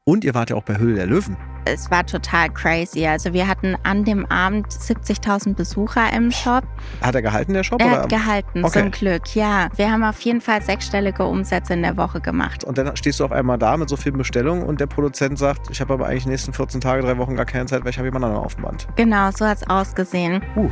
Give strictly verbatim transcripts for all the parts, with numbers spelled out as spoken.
Und ihr wart ja auch bei Höhle der Löwen. Es war total crazy. Also wir hatten an dem Abend siebzigtausend Besucher im Shop. Hat er gehalten, der Shop? Er oder? hat gehalten, okay. Zum Glück, ja. Wir haben auf jeden Fall sechsstellige Umsätze in der Woche gemacht. Und dann stehst du auf einmal da mit so vielen Bestellungen und der Produzent sagt, ich habe aber eigentlich die nächsten vierzehn Tage, drei Wochen gar keine Zeit, weil ich habe jemand anderen auf dem Band. Genau, so hat es ausgesehen. Uh.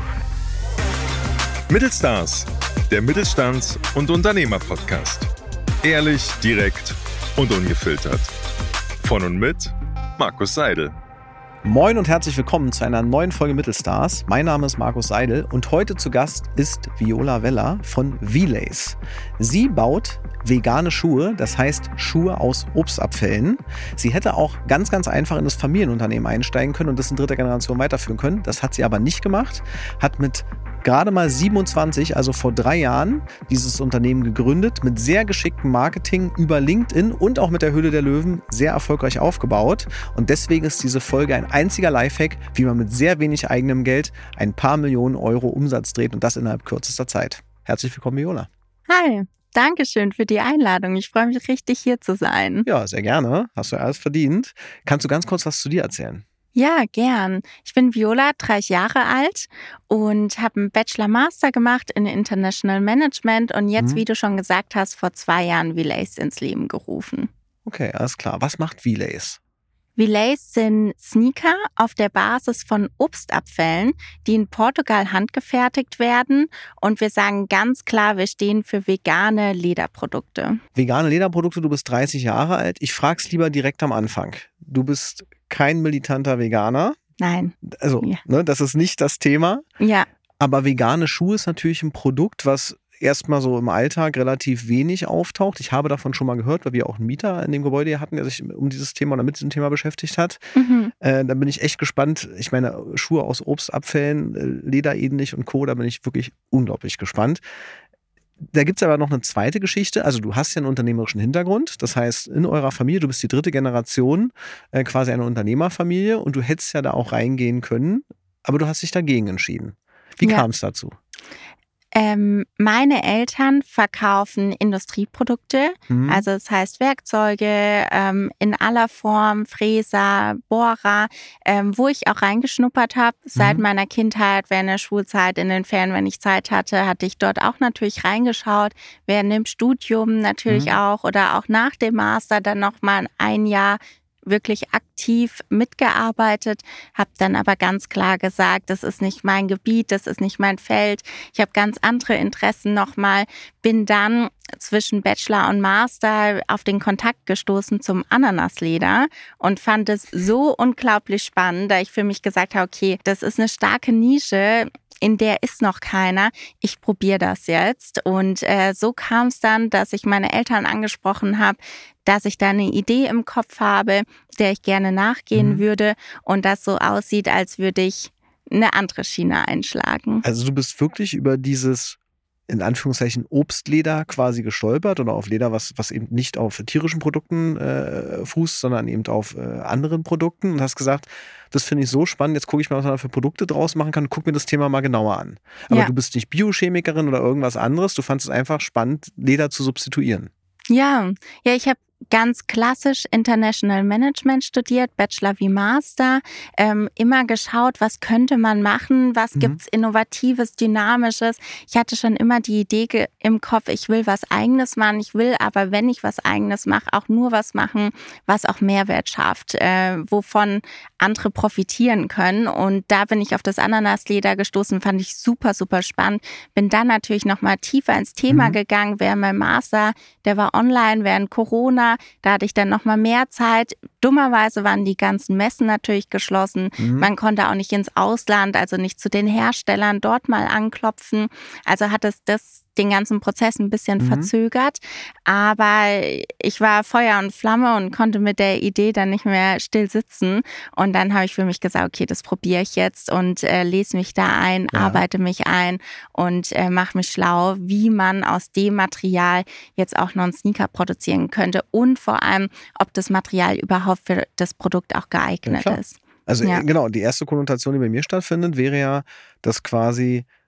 Mittelstars, der Mittelstands- und Unternehmer-Podcast. Ehrlich, direkt und ungefiltert. Von und mit Markus Seidel. Moin und herzlich willkommen zu einer neuen Folge Mittelstars. Mein Name ist Markus Seidel und heute zu Gast ist Viola Weller von V-Lace. Sie baut vegane Schuhe, das heißt Schuhe aus Obstabfällen. Sie hätte auch ganz, ganz einfach in das Familienunternehmen einsteigen können und das in dritter Generation weiterführen können. Das hat sie aber nicht gemacht, hat mit gerade mal siebenundzwanzig, also vor drei Jahren, dieses Unternehmen gegründet, mit sehr geschicktem Marketing über LinkedIn und auch mit der Höhle der Löwen sehr erfolgreich aufgebaut. Und deswegen ist diese Folge ein einziger Lifehack, wie man mit sehr wenig eigenem Geld ein paar Millionen Euro Umsatz dreht und das innerhalb kürzester Zeit. Herzlich willkommen, Viola. Hi. Dankeschön für die Einladung. Ich freue mich richtig, hier zu sein. Ja, sehr gerne. Hast du alles verdient. Kannst du ganz kurz was zu dir erzählen? Ja, gern. Ich bin Viola, dreißig Jahre alt und habe einen Bachelor-Master gemacht in International Management und jetzt, mhm. wie du schon gesagt hast, vor zwei Jahren V-Lace ins Leben gerufen. Okay, alles klar. Was macht V-Lace? V-Lace sind Sneaker auf der Basis von Obstabfällen, die in Portugal handgefertigt werden. Und wir sagen ganz klar, wir stehen für vegane Lederprodukte. Vegane Lederprodukte, du bist dreißig Jahre alt. Ich frag's lieber direkt am Anfang. Du bist kein militanter Veganer. Nein. Also, ja. ne, das ist nicht das Thema. Ja. Aber vegane Schuhe ist natürlich ein Produkt, was erstmal so im Alltag relativ wenig auftaucht. Ich habe davon schon mal gehört, weil wir auch einen Mieter in dem Gebäude hier hatten, der sich um dieses Thema oder mit diesem Thema beschäftigt hat. Mhm. Äh, da bin ich echt gespannt. Ich meine, Schuhe aus Obstabfällen, äh, lederähnlich und Co., da bin ich wirklich unglaublich gespannt. Da gibt es aber noch eine zweite Geschichte. Also du hast ja einen unternehmerischen Hintergrund. Das heißt, in eurer Familie, du bist die dritte Generation, äh, quasi eine Unternehmerfamilie und du hättest ja da auch reingehen können, aber du hast dich dagegen entschieden. Wie ja. kam es dazu? Ähm, meine Eltern verkaufen Industrieprodukte, mhm. also das heißt Werkzeuge ähm, in aller Form, Fräser, Bohrer, ähm, wo ich auch reingeschnuppert habe. Seit mhm. meiner Kindheit, während der Schulzeit, in den Ferien, wenn ich Zeit hatte, hatte ich dort auch natürlich reingeschaut. Während dem Studium natürlich mhm. auch oder auch nach dem Master dann nochmal ein Jahr wirklich aktiv mitgearbeitet, habe dann aber ganz klar gesagt, das ist nicht mein Gebiet, das ist nicht mein Feld. Ich habe ganz andere Interessen nochmal. Bin dann zwischen Bachelor und Master auf den Kontakt gestoßen zum Ananasleder und fand es so unglaublich spannend, da ich für mich gesagt habe, okay, das ist eine starke Nische, in der ist noch keiner. Ich probiere das jetzt. Und äh, so kam es dann, dass ich meine Eltern angesprochen habe, dass ich da eine Idee im Kopf habe, der ich gerne nachgehen mhm. würde und das so aussieht, als würde ich eine andere Schiene einschlagen. Also du bist wirklich über dieses in Anführungszeichen Obstleder quasi gestolpert oder auf Leder, was, was eben nicht auf tierischen Produkten äh, fußt, sondern eben auf äh, anderen Produkten und hast gesagt, das finde ich so spannend, jetzt gucke ich mal, was man da für Produkte draus machen kann und guck mir das Thema mal genauer an. Aber ja. du bist nicht Biochemikerin oder irgendwas anderes, du fandest es einfach spannend, Leder zu substituieren. Ja, ja, ich habe ganz klassisch International Management studiert, Bachelor wie Master, ähm, immer geschaut, was könnte man machen, was mhm. gibt's Innovatives, Dynamisches. Ich hatte schon immer die Idee ge- im Kopf, ich will was Eigenes machen, ich will aber, wenn ich was Eigenes mache, auch nur was machen, was auch Mehrwert schafft, äh, wovon andere profitieren können. Und da bin ich auf das Ananasleder gestoßen, fand ich super, super spannend. Bin dann natürlich nochmal tiefer ins Thema mhm. gegangen, während mein Master, der war online während Corona. Da hatte ich dann noch mal mehr Zeit. Dummerweise waren die ganzen Messen natürlich geschlossen. Mhm. Man konnte auch nicht ins Ausland, also nicht zu den Herstellern dort mal anklopfen. Also hat es das den ganzen Prozess ein bisschen mhm. verzögert. Aber ich war Feuer und Flamme und konnte mit der Idee dann nicht mehr still sitzen. Und dann habe ich für mich gesagt, okay, das probiere ich jetzt und äh, lese mich da ein, ja. arbeite mich ein und äh, mache mich schlau, wie man aus dem Material jetzt auch noch einen Sneaker produzieren könnte und vor allem, ob das Material überhaupt für das Produkt auch geeignet ja, ist. Also ja. genau, die erste Konnotation, die bei mir stattfindet, wäre ja, dass quasi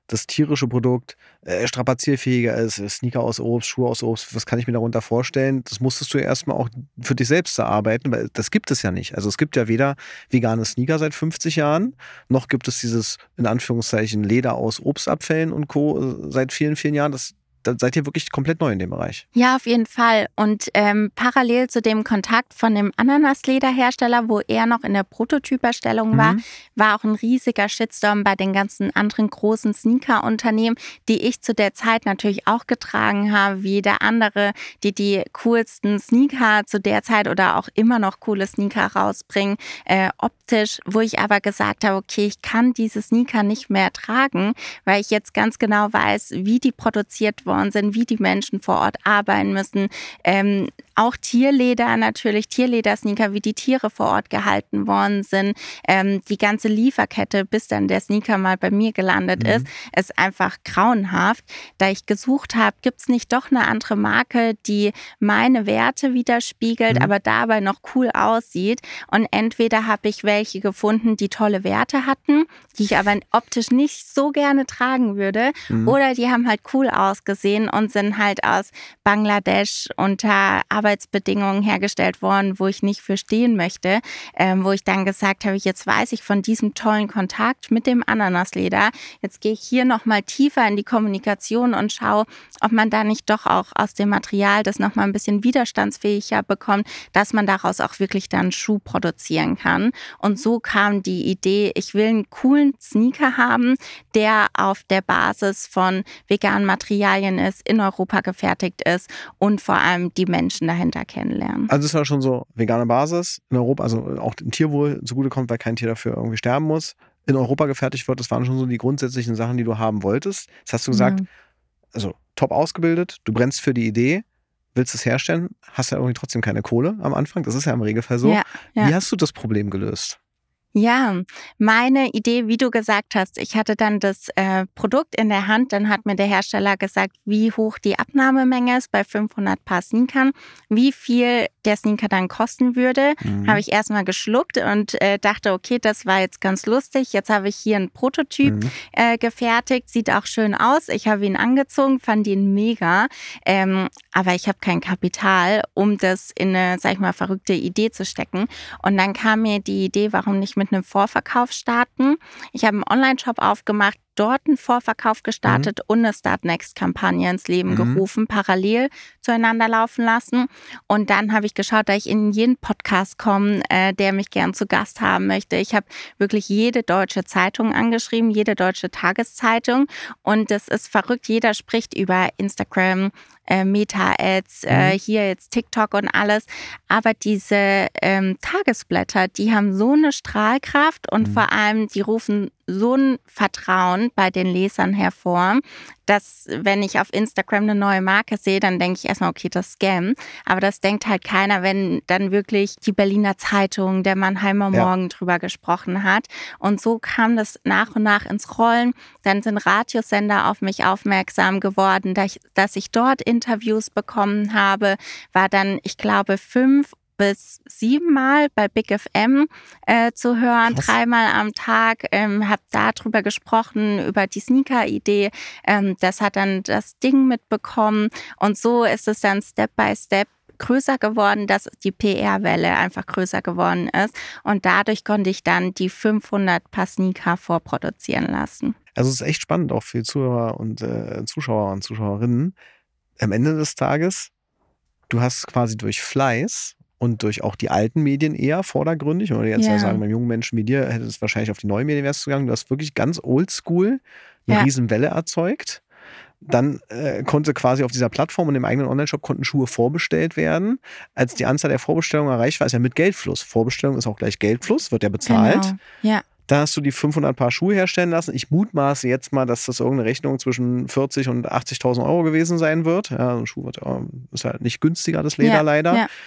das tierische Produkt äh, strapazierfähiger ist, Sneaker aus Obst, Schuhe aus Obst, was kann ich mir darunter vorstellen? Das musstest du ja erstmal auch für dich selbst erarbeiten, weil das gibt es ja nicht. Also es gibt ja weder vegane Sneaker seit fünfzig Jahren, noch gibt es dieses, in Anführungszeichen, Leder aus Obstabfällen und Co. seit vielen, vielen Jahren. Das Da seid ihr wirklich komplett neu in dem Bereich. Ja, auf jeden Fall. Und ähm, parallel zu dem Kontakt von dem Ananaslederhersteller, wo er noch in der Prototyperstellung mhm. war, war auch ein riesiger Shitstorm bei den ganzen anderen großen Sneaker-Unternehmen, die ich zu der Zeit natürlich auch getragen habe, wie jeder andere, die die coolsten Sneaker zu der Zeit oder auch immer noch coole Sneaker rausbringen, äh, optisch, wo ich aber gesagt habe, okay, ich kann diese Sneaker nicht mehr tragen, weil ich jetzt ganz genau weiß, wie die produziert wurden, sind, wie die Menschen vor Ort arbeiten müssen. Ähm, auch Tierleder natürlich, Tierledersneaker, wie die Tiere vor Ort gehalten worden sind. Ähm, die ganze Lieferkette, bis dann der Sneaker mal bei mir gelandet mhm. ist, ist einfach grauenhaft. Da ich gesucht habe, gibt es nicht doch eine andere Marke, die meine Werte widerspiegelt, mhm. aber dabei noch cool aussieht. Und entweder habe ich welche gefunden, die tolle Werte hatten, die ich aber optisch nicht so gerne tragen würde, mhm. oder die haben halt cool ausgesehen und sind halt aus Bangladesch unter Arbeitsbedingungen hergestellt worden, wo ich nicht für stehen möchte, ähm, wo ich dann gesagt habe, jetzt weiß ich von diesem tollen Kontakt mit dem Ananasleder, jetzt gehe ich hier nochmal tiefer in die Kommunikation und schaue, ob man da nicht doch auch aus dem Material das nochmal ein bisschen widerstandsfähiger bekommt, dass man daraus auch wirklich dann einen Schuh produzieren kann. Und so kam die Idee, ich will einen coolen Sneaker haben, der auf der Basis von veganen Materialien ist, in Europa gefertigt ist und vor allem die Menschen dahinter kennenlernen. Also es war schon so vegane Basis in Europa, also auch dem Tierwohl zugutekommt, weil kein Tier dafür irgendwie sterben muss. In Europa gefertigt wird, das waren schon so die grundsätzlichen Sachen, die du haben wolltest. Das hast du gesagt, ja. Also top ausgebildet, du brennst für die Idee, willst es herstellen, hast ja irgendwie trotzdem keine Kohle am Anfang. Das ist ja im Regelfall so. Ja, ja. Wie hast du das Problem gelöst? Ja, meine Idee, wie du gesagt hast, ich hatte dann das äh, Produkt in der Hand, dann hat mir der Hersteller gesagt, wie hoch die Abnahmemenge ist bei fünfhundert Paar Sneakern, wie viel der Sneaker dann kosten würde. Mhm. Habe ich erstmal geschluckt und äh, dachte, okay, das war jetzt ganz lustig. Jetzt habe ich hier einen Prototyp mhm. äh, gefertigt, sieht auch schön aus. Ich habe ihn angezogen, fand ihn mega, ähm, aber ich habe kein Kapital, um das in eine, sag ich mal, verrückte Idee zu stecken. Und dann kam mir die Idee, warum nicht mit einem Vorverkauf starten. Ich habe einen Online-Shop aufgemacht, dort einen Vorverkauf gestartet mhm. und eine Start-Next-Kampagne ins Leben mhm. gerufen, parallel zueinander laufen lassen. Und dann habe ich geschaut, da ich in jeden Podcast komme, äh, der mich gern zu Gast haben möchte. Ich habe wirklich jede deutsche Zeitung angeschrieben, jede deutsche Tageszeitung. Und das ist verrückt, jeder spricht über Instagram, äh, Meta-Ads, mhm. äh, hier jetzt TikTok und alles. Aber diese ähm, Tagesblätter, die haben so eine Strahlkraft und mhm. vor allem, die rufen so ein Vertrauen bei den Lesern hervor, dass wenn ich auf Instagram eine neue Marke sehe, dann denke ich erstmal, okay, das ist Scam. Aber das denkt halt keiner, wenn dann wirklich die Berliner Zeitung, der Mannheimer Morgen ja. drüber gesprochen hat. Und so kam das nach und nach ins Rollen. Dann sind Radiosender auf mich aufmerksam geworden, dass ich, dass ich dort Interviews bekommen habe, war dann, ich glaube, fünf bis siebenmal bei Big F M äh, zu hören, Krass. dreimal am Tag, ähm, habe darüber gesprochen, über die Sneaker-Idee. Ähm, das hat dann das Ding mitbekommen und so ist es dann Step by Step größer geworden, dass die P R-Welle einfach größer geworden ist und dadurch konnte ich dann die fünfhundert Paar Sneaker vorproduzieren lassen. Also es ist echt spannend auch für Zuhörer und äh, Zuschauer und Zuschauerinnen. Am Ende des Tages, du hast quasi durch Fleiß und durch auch die alten Medien eher vordergründig, oder jetzt ja. ja sagen, beim jungen Menschen wie dir hätte es wahrscheinlich auf die neuen Medien wärst du gegangen, du hast wirklich ganz oldschool eine ja. Riesenwelle erzeugt. Dann äh, konnte quasi auf dieser Plattform und im eigenen Onlineshop konnten Schuhe vorbestellt werden. Als die Anzahl der Vorbestellungen erreicht war, ist ja mit Geldfluss. Vorbestellung ist auch gleich Geldfluss, wird ja bezahlt. Genau. Ja. Da hast du die fünfhundert Paar Schuhe herstellen lassen. Ich mutmaße jetzt mal, dass das irgendeine Rechnung zwischen vierzig und achtzigtausend Euro gewesen sein wird. Ja, ein Schuh wird, ist halt nicht günstiger, das Leder ja. leider. Ja.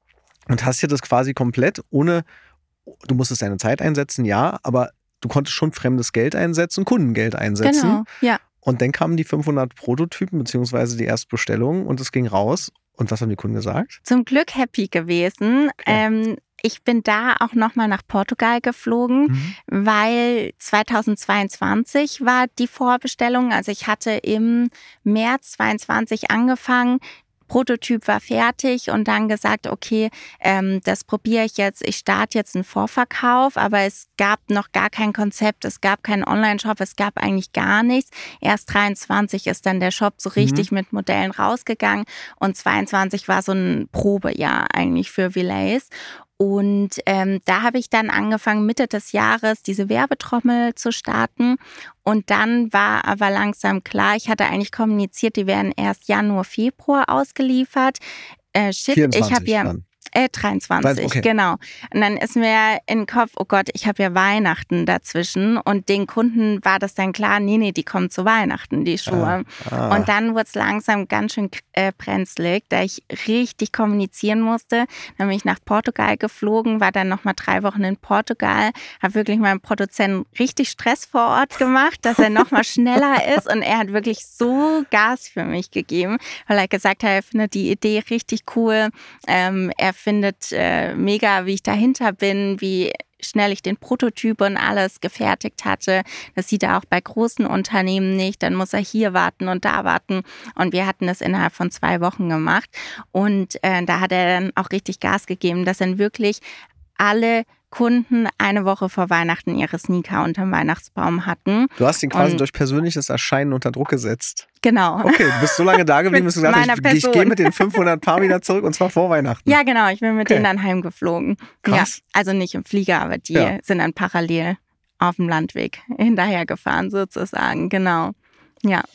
Und hast dir das quasi komplett ohne, du musstest deine Zeit einsetzen, ja, aber du konntest schon fremdes Geld einsetzen, Kundengeld einsetzen. Genau, ja. Und dann kamen die fünfhundert Prototypen beziehungsweise die Erstbestellungen und es ging raus. Und was haben die Kunden gesagt? Zum Glück happy gewesen. Okay. Ähm, ich bin da auch nochmal nach Portugal geflogen, mhm. weil zweitausendzweiundzwanzig war die Vorbestellung. Also ich hatte im März zweiundzwanzig angefangen. Prototyp war fertig und dann gesagt, okay, ähm, das probiere ich jetzt, ich starte jetzt einen Vorverkauf, aber es gab noch gar kein Konzept, es gab keinen Online-Shop, es gab eigentlich gar nichts. Erst dreiundzwanzig ist dann der Shop so richtig mhm. mit Modellen rausgegangen und zweiundzwanzig war so ein Probejahr eigentlich für Villays. Und ähm, da habe ich dann angefangen, Mitte des Jahres diese Werbetrommel zu starten. Und dann war aber langsam klar, ich hatte eigentlich kommuniziert, die werden erst Januar, Februar ausgeliefert. Äh, shit, vierundzwanzig ich habe ja... Dann. Äh, dreiundzwanzig, okay. Genau. Und dann ist mir in den Kopf, oh Gott, ich habe ja Weihnachten dazwischen. Und den Kunden war das dann klar, nee, nee, die kommen zu Weihnachten, die Schuhe. Ah, ah. Und dann wurde es langsam ganz schön äh, brenzlig, da ich richtig kommunizieren musste. Dann bin ich nach Portugal geflogen, war dann nochmal drei Wochen in Portugal, habe wirklich meinem Produzenten richtig Stress vor Ort gemacht, dass er nochmal schneller ist. Und er hat wirklich so Gas für mich gegeben, weil er gesagt hat, er findet die Idee richtig cool. Ähm, er findet äh, mega, wie ich dahinter bin, wie schnell ich den Prototyp und alles gefertigt hatte. Das sieht er auch bei großen Unternehmen nicht. Dann muss er hier warten und da warten. Und wir hatten das innerhalb von zwei Wochen gemacht. Und äh, da hat er dann auch richtig Gas gegeben, dass dann wirklich alle Kunden eine Woche vor Weihnachten ihre Sneaker unterm Weihnachtsbaum hatten. Du hast ihn quasi und durch persönliches Erscheinen unter Druck gesetzt. Genau. Okay, du bist so lange da geblieben, dass du gesagt hast, ich, ich gehe mit den fünfhundert Paar wieder zurück und zwar vor Weihnachten. Ja, genau, ich bin mit okay. denen dann heimgeflogen. Krass. Ja, also nicht im Flieger, aber die ja. sind dann parallel auf dem Landweg hinterhergefahren sozusagen, genau. Ja.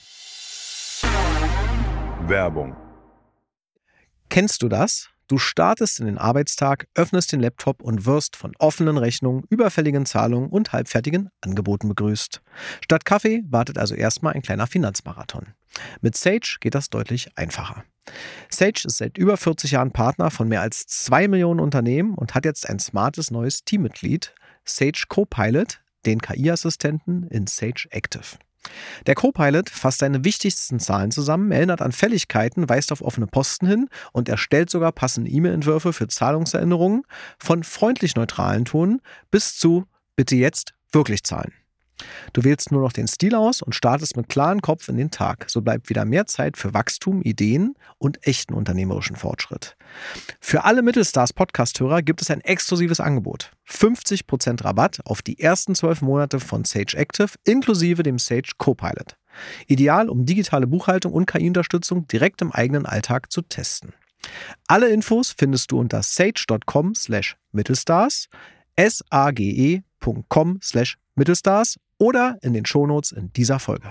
Werbung. Kennst du das? Du startest in den Arbeitstag, öffnest den Laptop und wirst von offenen Rechnungen, überfälligen Zahlungen und halbfertigen Angeboten begrüßt. Statt Kaffee wartet also erstmal ein kleiner Finanzmarathon. Mit Sage geht das deutlich einfacher. Sage ist seit über vierzig Jahren Partner von mehr als zwei Millionen Unternehmen und hat jetzt ein smartes neues Teammitglied, Sage Copilot, den K I-Assistenten in Sage Active. Der Copilot fasst seine wichtigsten Zahlen zusammen, erinnert an Fälligkeiten, weist auf offene Posten hin und erstellt sogar passende E-Mail-Entwürfe für Zahlungserinnerungen von freundlich neutralen Tonen bis zu bitte jetzt wirklich zahlen. Du wählst nur noch den Stil aus und startest mit klarem Kopf in den Tag. So bleibt wieder mehr Zeit für Wachstum, Ideen und echten unternehmerischen Fortschritt. Für alle Mittelstars-Podcast-Hörer gibt es ein exklusives Angebot. fünfzig Prozent Rabatt auf die ersten zwölf Monate von Sage Active inklusive dem Sage Copilot. Ideal, um digitale Buchhaltung und K I-Unterstützung direkt im eigenen Alltag zu testen. Alle Infos findest du unter sage.com slash Mittelstars, S-A-G-E.com slash Mittelstars oder in den Shownotes in dieser Folge.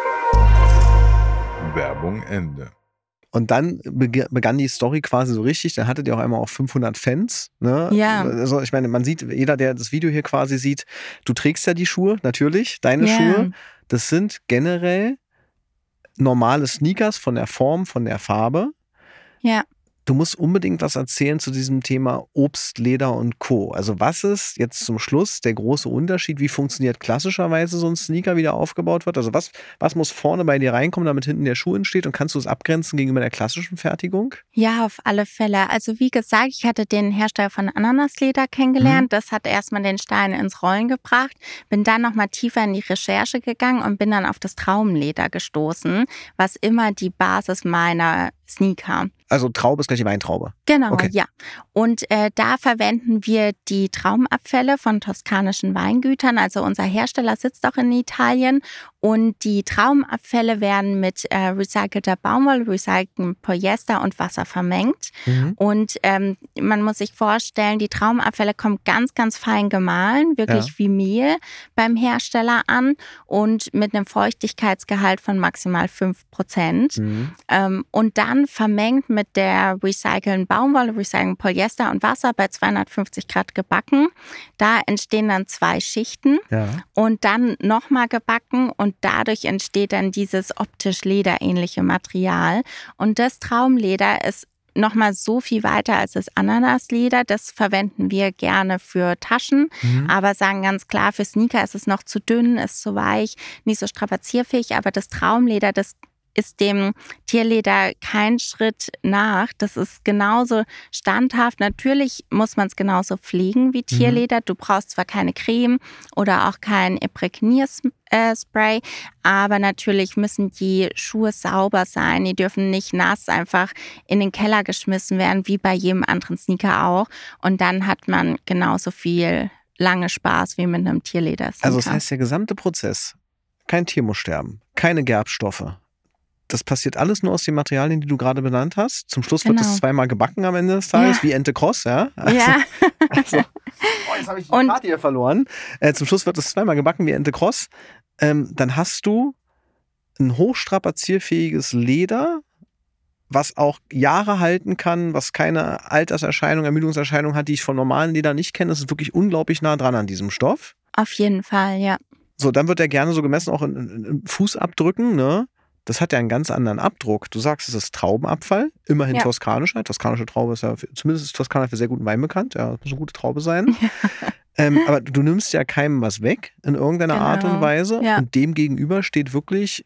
Werbung Ende. Und dann begann die Story quasi so richtig. Dann hattet ihr auch einmal auch fünfhundert Fans. Ne? Ja. Also ich meine, man sieht, jeder, der das Video hier quasi sieht, du trägst ja die Schuhe, natürlich, deine Ja. Schuhe. Das sind generell normale Sneakers von der Form, von der Farbe. Ja. Du musst unbedingt was erzählen zu diesem Thema Obst, Leder und Co. Also was ist jetzt zum Schluss der große Unterschied? Wie funktioniert klassischerweise so ein Sneaker, wie der aufgebaut wird? Also was, was muss vorne bei dir reinkommen, damit hinten der Schuh entsteht? Und kannst du es abgrenzen gegenüber der klassischen Fertigung? Ja, auf alle Fälle. Also wie gesagt, ich hatte den Hersteller von Ananasleder kennengelernt. Mhm. Das hat erstmal den Stein ins Rollen gebracht. Bin dann nochmal tiefer in die Recherche gegangen und bin dann auf das Traumleder gestoßen, was immer die Basis meiner Sneaker. Also Traube ist gleich die Weintraube. Genau, okay. ja. Und äh, da verwenden wir die Traumabfälle von toskanischen Weingütern. Also unser Hersteller sitzt auch in Italien. Und die Traumabfälle werden mit äh, recycelter Baumwolle, recyceltem Polyester und Wasser vermengt. Mhm. Und ähm, man muss sich vorstellen, die Traumabfälle kommen ganz, ganz fein gemahlen, wirklich ja. wie Mehl beim Hersteller an und mit einem Feuchtigkeitsgehalt von maximal fünf Prozent. Mhm. Ähm, und dann vermengt mit der recycelten Baumwolle, recyceltem Polyester und Wasser bei zweihundertfünfzig Grad gebacken. Da entstehen dann zwei Schichten ja. und dann nochmal gebacken und Und dadurch entsteht dann dieses optisch lederähnliche Material. Und das Traumleder ist nochmal so viel weiter als das Ananasleder. Das verwenden wir gerne für Taschen, mhm. aber sagen ganz klar, für Sneaker ist es noch zu dünn, ist zu weich, nicht so strapazierfähig. Aber das Traumleder, das ist dem Tierleder kein Schritt nach. Das ist genauso standhaft. Natürlich muss man es genauso pflegen wie Tierleder. Du brauchst zwar keine Creme oder auch kein Imprägnierspray, aber natürlich müssen die Schuhe sauber sein. Die dürfen nicht nass einfach in den Keller geschmissen werden, wie bei jedem anderen Sneaker auch. Und dann hat man genauso viel lange Spaß wie mit einem Tierleder-Sneaker. Also das heißt, der gesamte Prozess, kein Tier muss sterben, keine Gerbstoffe. Das passiert alles nur aus den Materialien, die du gerade benannt hast. Zum Schluss Genau. wird es zweimal gebacken am Ende des Tages, ja. Wie Ente Cross, ja? Also, ja. also, oh, jetzt habe ich die Karte hier verloren. Äh, zum Schluss wird es zweimal gebacken wie Ente Cross. Ähm, dann hast du ein hochstrapazierfähiges Leder, was auch Jahre halten kann, was keine Alterserscheinung, Ermüdungserscheinung hat, die ich von normalen Leder nicht kenne. Das ist wirklich unglaublich nah dran an diesem Stoff. Auf jeden Fall, ja. So, dann wird er gerne so gemessen auch in, in, in Fußabdrücken, ne? Das hat ja einen ganz anderen Abdruck. Du sagst, es ist Traubenabfall, immerhin ja. toskanischer. Toskanische Traube ist ja, für, zumindest ist Toskana für sehr guten Wein bekannt. Ja, das muss eine gute Traube sein. Ja. Ähm, aber du nimmst ja keinem was weg in irgendeiner genau. Art und Weise. Ja. Und dem gegenüber steht wirklich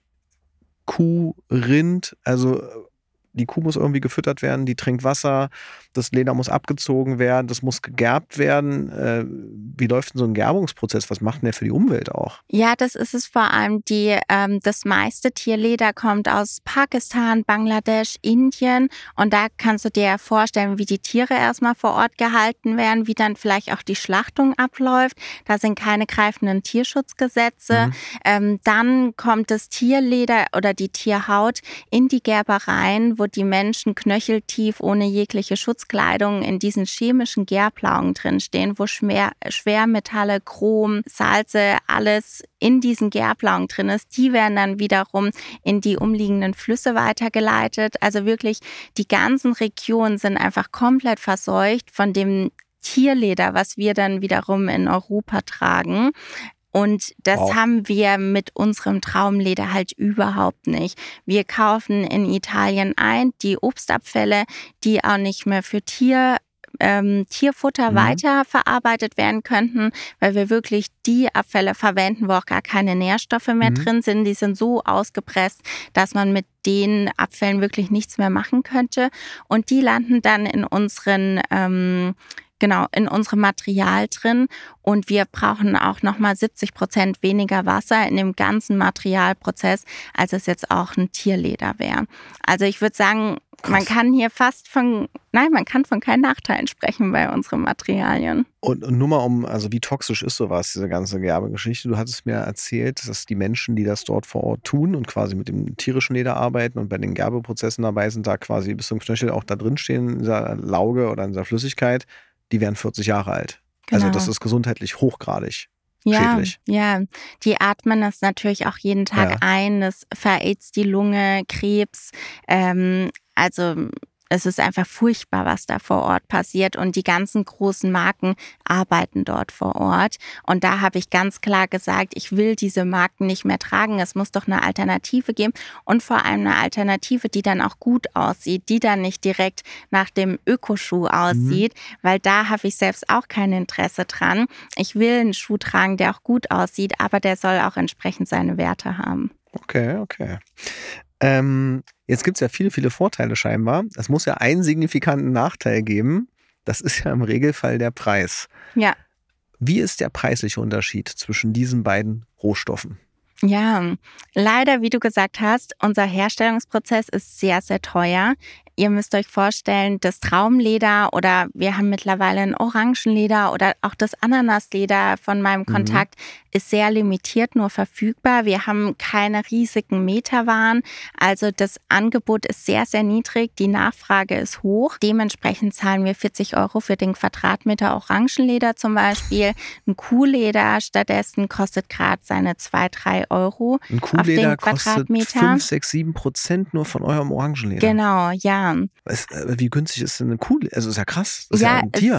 Kuh, Rind, also die Kuh muss irgendwie gefüttert werden, die trinkt Wasser, das Leder muss abgezogen werden, das muss gegerbt werden. Äh, wie läuft denn so ein Gerbungsprozess? Was macht denn der für die Umwelt auch? Ja, das ist es vor allem. Die, ähm, das meiste Tierleder kommt aus Pakistan, Bangladesch, Indien. Und da kannst du dir vorstellen, wie die Tiere erstmal vor Ort gehalten werden, wie dann vielleicht auch die Schlachtung abläuft. Da sind keine greifenden Tierschutzgesetze. Mhm. Ähm, dann kommt das Tierleder oder die Tierhaut in die Gerbereien, wo die Menschen knöcheltief ohne jegliche Schutzkleidung in diesen chemischen Gerblaugen drinstehen, wo Schwer, Schwermetalle, Chrom, Salze, alles in diesen Gerblaugen drin ist. Die werden dann wiederum in die umliegenden Flüsse weitergeleitet. Also wirklich, die ganzen Regionen sind einfach komplett verseucht von dem Tierleder, was wir dann wiederum in Europa tragen. Und das wow. haben wir mit unserem Traumleder halt überhaupt nicht. Wir kaufen in Italien ein die Obstabfälle, die auch nicht mehr für Tier, ähm, Tierfutter mhm. weiterverarbeitet werden könnten, weil wir wirklich die Abfälle verwenden, wo auch gar keine Nährstoffe mehr mhm. drin sind. Die sind so ausgepresst, dass man mit den Abfällen wirklich nichts mehr machen könnte. Und die landen dann in unseren ähm, Genau, in unserem Material drin und wir brauchen auch nochmal siebzig Prozent weniger Wasser in dem ganzen Materialprozess, als es jetzt auch ein Tierleder wäre. Also ich würde sagen, Krass. man kann hier fast von, nein, man kann von keinen Nachteilen sprechen bei unseren Materialien. Und, und nur mal um, also wie toxisch ist sowas, diese ganze Gerbegeschichte? Du hattest mir erzählt, dass die Menschen, die das dort vor Ort tun und quasi mit dem tierischen Leder arbeiten und bei den Gerbeprozessen dabei sind, da quasi bis zum Knöchel auch da drin stehen in dieser Lauge oder in dieser Flüssigkeit, die werden vierzig Jahre alt. Genau. Also das ist gesundheitlich hochgradig ja, schädlich. Ja, die atmen das natürlich auch jeden Tag ja. ein. Das verätzt die Lunge, Krebs. Ähm, also es ist einfach furchtbar, was da vor Ort passiert. Und die ganzen großen Marken arbeiten dort vor Ort. Und da habe ich ganz klar gesagt, ich will diese Marken nicht mehr tragen. Es muss doch eine Alternative geben. Und vor allem eine Alternative, die dann auch gut aussieht, die dann nicht direkt nach dem Ökoschuh aussieht. Mhm. Weil da habe ich selbst auch kein Interesse dran. Ich will einen Schuh tragen, der auch gut aussieht, aber der soll auch entsprechend seine Werte haben. Okay, okay. Ähm, jetzt gibt es ja viele, viele Vorteile scheinbar. Es muss ja einen signifikanten Nachteil geben. Das ist ja im Regelfall der Preis. Ja. Wie ist der preisliche Unterschied zwischen diesen beiden Rohstoffen? Ja, leider, wie du gesagt hast, unser Herstellungsprozess ist sehr, sehr teuer. Ihr müsst euch vorstellen, das Traumleder oder wir haben mittlerweile ein Orangenleder oder auch das Ananasleder von meinem Kontakt mhm. ist sehr limitiert nur verfügbar. Wir haben keine riesigen Meterwaren. Also das Angebot ist sehr, sehr niedrig. Die Nachfrage ist hoch. Dementsprechend zahlen wir vierzig Euro für den Quadratmeter Orangenleder zum Beispiel. Ein Kuhleder stattdessen kostet gerade seine zwei, drei Euro. Ein Kuhleder kostet fünf, sechs, sieben Prozent nur von eurem Orangenleder. Genau, ja. Was, wie günstig ist denn eine Kuh? Also ist ja krass. Das ist ja, ja ein Tier. Es,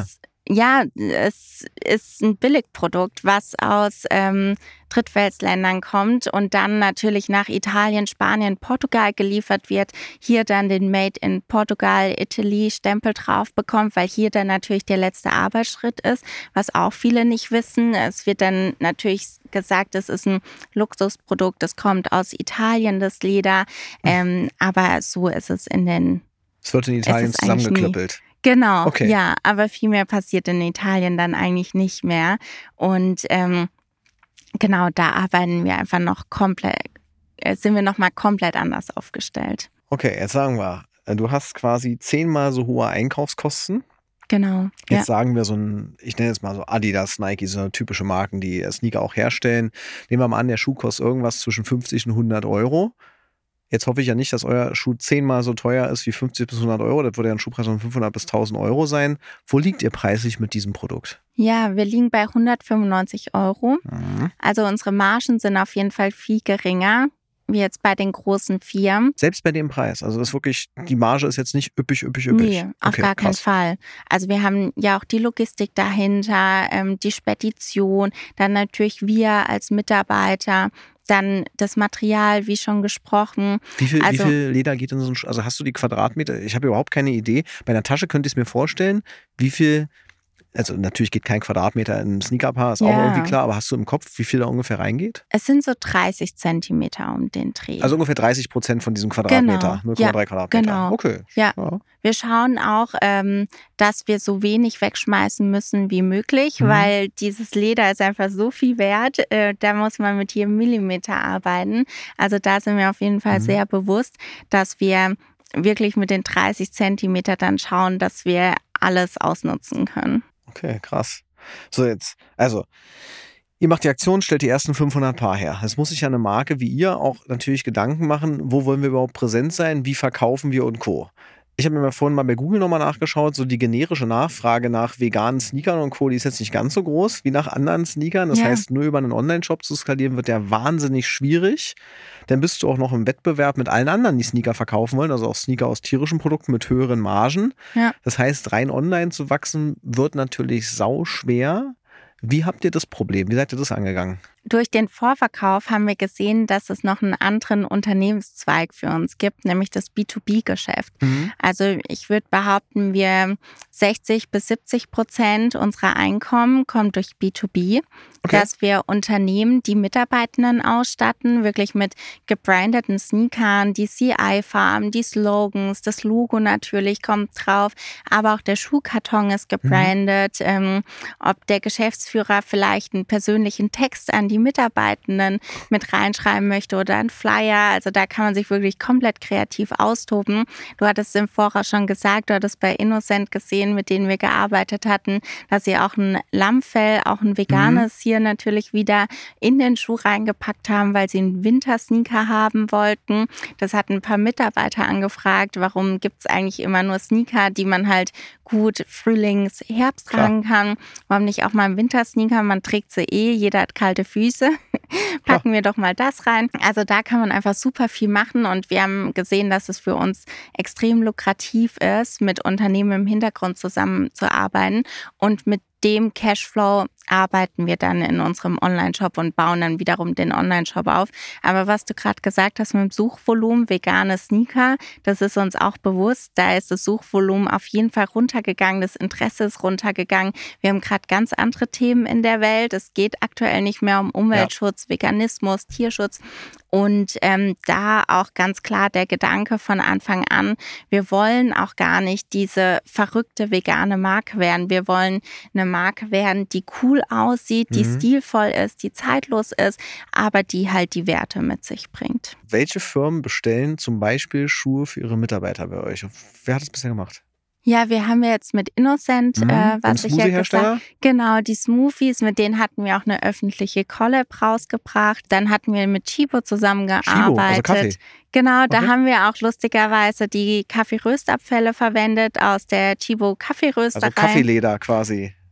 Ja, es ist ein Billigprodukt, was aus ähm, Drittweltländern kommt und dann natürlich nach Italien, Spanien, Portugal geliefert wird, hier dann den Made in Portugal, Italy Stempel drauf bekommt, weil hier dann natürlich der letzte Arbeitsschritt ist, was auch viele nicht wissen. Es wird dann natürlich gesagt, es ist ein Luxusprodukt, es kommt aus Italien, das Leder, ähm, aber so ist es in den... Es wird in Italien zusammengeklöppelt. Genau, okay. Ja, aber viel mehr passiert in Italien dann eigentlich nicht mehr. Und ähm, genau, da arbeiten wir einfach noch komplett, sind wir nochmal komplett anders aufgestellt. Okay, jetzt sagen wir, du hast quasi zehnmal so hohe Einkaufskosten. Genau. Jetzt ja. sagen wir so ein, ich nenne jetzt mal so Adidas, Nike, so typische Marken, die Sneaker auch herstellen. Nehmen wir mal an, der Schuh kostet irgendwas zwischen fünfzig und hundert Euro. Jetzt hoffe ich ja nicht, dass euer Schuh zehnmal so teuer ist wie fünfzig bis hundert Euro. Das würde ja ein Schuhpreis von fünfhundert bis tausend Euro sein. Wo liegt ihr preislich mit diesem Produkt? Ja, wir liegen bei hundertfünfundneunzig Euro. Mhm. Also unsere Margen sind auf jeden Fall viel geringer, wie jetzt bei den großen Firmen. Selbst bei dem Preis? Also das ist wirklich, die Marge ist jetzt nicht üppig, üppig, üppig? Nee, auf okay, gar keinen krass. Fall. Also wir haben ja auch die Logistik dahinter, ähm, die Spedition, dann natürlich wir als Mitarbeiter, dann das Material, wie schon gesprochen. Wie viel, also, wie viel Leder geht in so ein Schuh? Also hast du die Quadratmeter? Ich habe überhaupt keine Idee. Bei einer Tasche könnte ich es mir vorstellen, wie viel, also natürlich geht kein Quadratmeter in ein Sneakerpaar, ist ja. auch irgendwie klar, aber hast du im Kopf, wie viel da ungefähr reingeht? Es sind so dreißig Zentimeter um den Dreh. Also ungefähr dreißig Prozent von diesem Quadratmeter, Genau. null Komma drei Ja, Quadratmeter. genau. Okay. Ja. ja. Wir schauen auch, ähm, dass wir so wenig wegschmeißen müssen wie möglich, Mhm. weil dieses Leder ist einfach so viel wert. Äh, da muss man mit jedem Millimeter arbeiten. Also da sind wir auf jeden Fall Mhm. sehr bewusst, dass wir wirklich mit den dreißig Zentimeter dann schauen, dass wir alles ausnutzen können. Okay, krass. So jetzt, also ihr macht die Aktion, stellt die ersten fünfhundert Paar her. Es muss sich ja eine Marke wie ihr auch natürlich Gedanken machen, wo wollen wir überhaupt präsent sein, wie verkaufen wir und Co. Ich habe mir mal vorhin mal bei Google nochmal nachgeschaut, so die generische Nachfrage nach veganen Sneakern und Co., die ist jetzt nicht ganz so groß wie nach anderen Sneakern. Das Ja. heißt, nur über einen Online-Shop zu skalieren, wird ja wahnsinnig schwierig. Dann bist du auch noch im Wettbewerb mit allen anderen, die Sneaker verkaufen wollen, also auch Sneaker aus tierischen Produkten mit höheren Margen. Ja. Das heißt, rein online zu wachsen, wird natürlich sau schwer. Wie habt ihr das Problem? Wie seid ihr das angegangen? Durch den Vorverkauf haben wir gesehen, dass es noch einen anderen Unternehmenszweig für uns gibt, nämlich das B zwei B-Geschäft. Mhm. Also ich würde behaupten, wir sechzig bis siebzig Prozent unserer Einkommen kommt durch B zwei B. Okay. Dass wir Unternehmen, die Mitarbeitenden ausstatten, wirklich mit gebrandeten Sneakern, die C I-Farben, die Slogans, das Logo natürlich kommt drauf, aber auch der Schuhkarton ist gebrandet. Mhm. Ähm, ob der Geschäftsführer vielleicht einen persönlichen Text an die Mitarbeitenden mit reinschreiben möchte oder einen Flyer. Also da kann man sich wirklich komplett kreativ austoben. Du hattest im Voraus schon gesagt, du hattest bei Innocent gesehen, mit denen wir gearbeitet hatten, dass sie auch ein Lammfell, auch ein veganes mhm. hier natürlich wieder in den Schuh reingepackt haben, weil sie einen Wintersneaker haben wollten. Das hat ein paar Mitarbeiter angefragt, warum gibt es eigentlich immer nur Sneaker, die man halt gut Frühlings-, Herbst tragen kann. Warum nicht auch mal einen Wintersneaker? Man trägt sie eh, jeder hat kalte Füße. Packen wir doch mal das rein. Also da kann man einfach super viel machen und wir haben gesehen, dass es für uns extrem lukrativ ist, mit Unternehmen im Hintergrund zusammenzuarbeiten und mit dem Cashflow arbeiten wir dann in unserem Online-Shop und bauen dann wiederum den Online-Shop auf. Aber was du gerade gesagt hast mit dem Suchvolumen, vegane Sneaker, das ist uns auch bewusst. Da ist das Suchvolumen auf jeden Fall runtergegangen, das Interesse ist runtergegangen. Wir haben gerade ganz andere Themen in der Welt. Es geht aktuell nicht mehr um Umweltschutz, ja. Veganismus, Tierschutz. Und ähm, da auch ganz klar der Gedanke von Anfang an, wir wollen auch gar nicht diese verrückte vegane Marke werden. Wir wollen eine Marke werden, die cool aussieht, die mhm. stilvoll ist, die zeitlos ist, aber die halt die Werte mit sich bringt. Welche Firmen bestellen zum Beispiel Schuhe für ihre Mitarbeiter bei euch? Wer hat das bisher gemacht? Ja, wir haben jetzt mit Innocent, mhm. äh, was ich ja gesagt, genau, die Smoothies, mit denen hatten wir auch eine öffentliche Collab rausgebracht. Dann hatten wir mit Chibo zusammengearbeitet. Chibo, also Kaffee. Genau, da okay. haben wir auch lustigerweise die Kaffeeröstabfälle verwendet aus der Chibo Kaffeerösterei. Also Kaffeeleder quasi.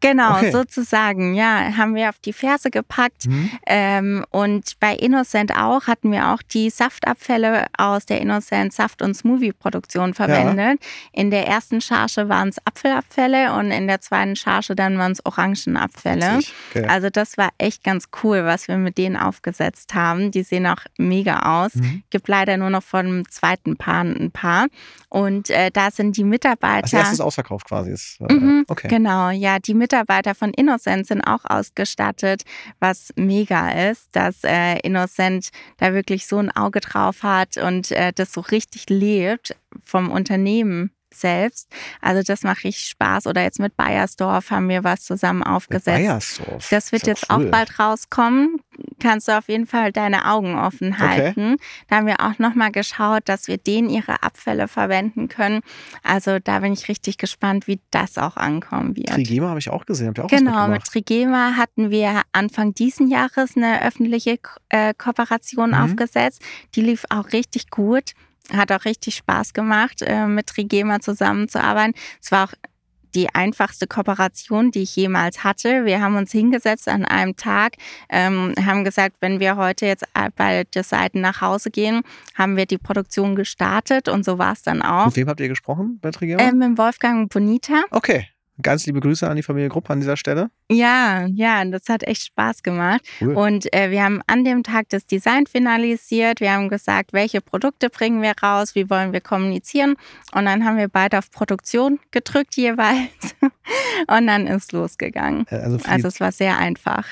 Genau, okay. sozusagen, ja, haben wir auf die Ferse gepackt. Mhm. Ähm, und bei Innocent auch hatten wir auch die Saftabfälle aus der Innocent Saft- und Smoothie-Produktion verwendet. Ja. In der ersten Charge waren es Apfelabfälle und in der zweiten Charge dann waren es Orangenabfälle. Okay. Also das war echt ganz cool, was wir mit denen aufgesetzt haben. Die sehen auch mega aus. Mhm. Gibt leider nur noch vom zweiten Paar ein paar. Und äh, da sind die Mitarbeiter... Als erstes ausverkauft quasi ist. Äh, mhm, okay. Genau, ja, die Mitarbeiter von Innocent sind auch ausgestattet, was mega ist, dass äh, Innocent da wirklich so ein Auge drauf hat und äh, das so richtig lebt vom Unternehmen selbst. Also das macht richtig Spaß. Oder jetzt mit Bayersdorf haben wir was zusammen aufgesetzt. Mit Bayersdorf. Das wird jetzt cool. Auch bald rauskommen. Kannst du auf jeden Fall deine Augen offen halten. Okay. Da haben wir auch nochmal geschaut, dass wir denen ihre Abfälle verwenden können. Also da bin ich richtig gespannt, wie das auch ankommen wird. Trigema habe ich auch gesehen. Habt ihr auch genau, was mit Trigema hatten wir Anfang diesen Jahres eine öffentliche äh, Kooperation mhm. aufgesetzt. Die lief auch richtig gut. Hat auch richtig Spaß gemacht, äh, mit Trigema zusammenzuarbeiten. Es war auch die einfachste Kooperation, die ich jemals hatte. Wir haben uns hingesetzt an einem Tag, ähm, haben gesagt, wenn wir heute jetzt bei der Seite nach Hause gehen, haben wir die Produktion gestartet und so war es dann auch. Mit wem habt ihr gesprochen bei Trigema? Ähm, mit Wolfgang Bonita. Okay. Ganz liebe Grüße an die Familie Grupp an dieser Stelle. Ja, ja, das hat echt Spaß gemacht. Cool. Und äh, wir haben an dem Tag das Design finalisiert. Wir haben gesagt, welche Produkte bringen wir raus, wie wollen wir kommunizieren. Und dann haben wir beide auf Produktion gedrückt jeweils. Und dann ist losgegangen. Also, also es war sehr einfach.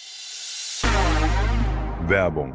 Werbung.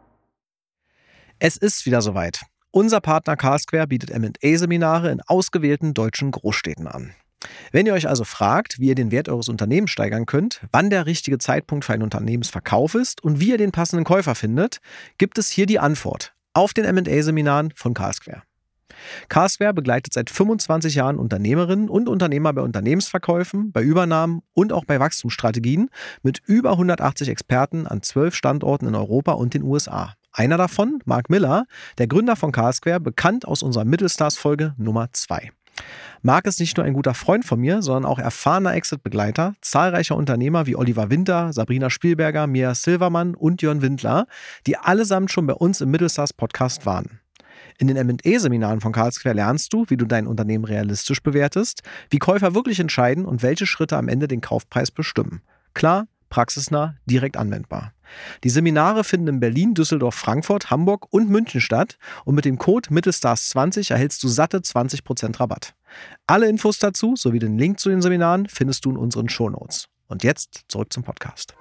Es ist wieder soweit. Unser Partner Carsquare bietet M und A-Seminare in ausgewählten deutschen Großstädten an. Wenn ihr euch also fragt, wie ihr den Wert eures Unternehmens steigern könnt, wann der richtige Zeitpunkt für einen Unternehmensverkauf ist und wie ihr den passenden Käufer findet, gibt es hier die Antwort auf den M und A-Seminaren von Carsquare. Carsquare begleitet seit fünfundzwanzig Jahren Unternehmerinnen und Unternehmer bei Unternehmensverkäufen, bei Übernahmen und auch bei Wachstumsstrategien mit über hundertachtzig Experten an zwölf Standorten in Europa und den U S A. Einer davon, Mark Miller, der Gründer von Carsquare, bekannt aus unserer Mittelstars-Folge Nummer zwei. Mark ist nicht nur ein guter Freund von mir, sondern auch erfahrener Exit-Begleiter zahlreicher Unternehmer wie Oliver Winter, Sabrina Spielberger, Mia Silvermann und Jörn Windler, die allesamt schon bei uns im Mittelstars-Podcast waren. In den M und A-Seminaren von Carsquare lernst du, wie du dein Unternehmen realistisch bewertest, wie Käufer wirklich entscheiden und welche Schritte am Ende den Kaufpreis bestimmen. Klar, praxisnah, direkt anwendbar. Die Seminare finden in Berlin, Düsseldorf, Frankfurt, Hamburg und München statt und mit dem Code Mittelstars zwanzig erhältst du satte zwanzig Prozent Rabatt. Alle Infos dazu sowie den Link zu den Seminaren findest du in unseren Shownotes. Und jetzt zurück zum Podcast.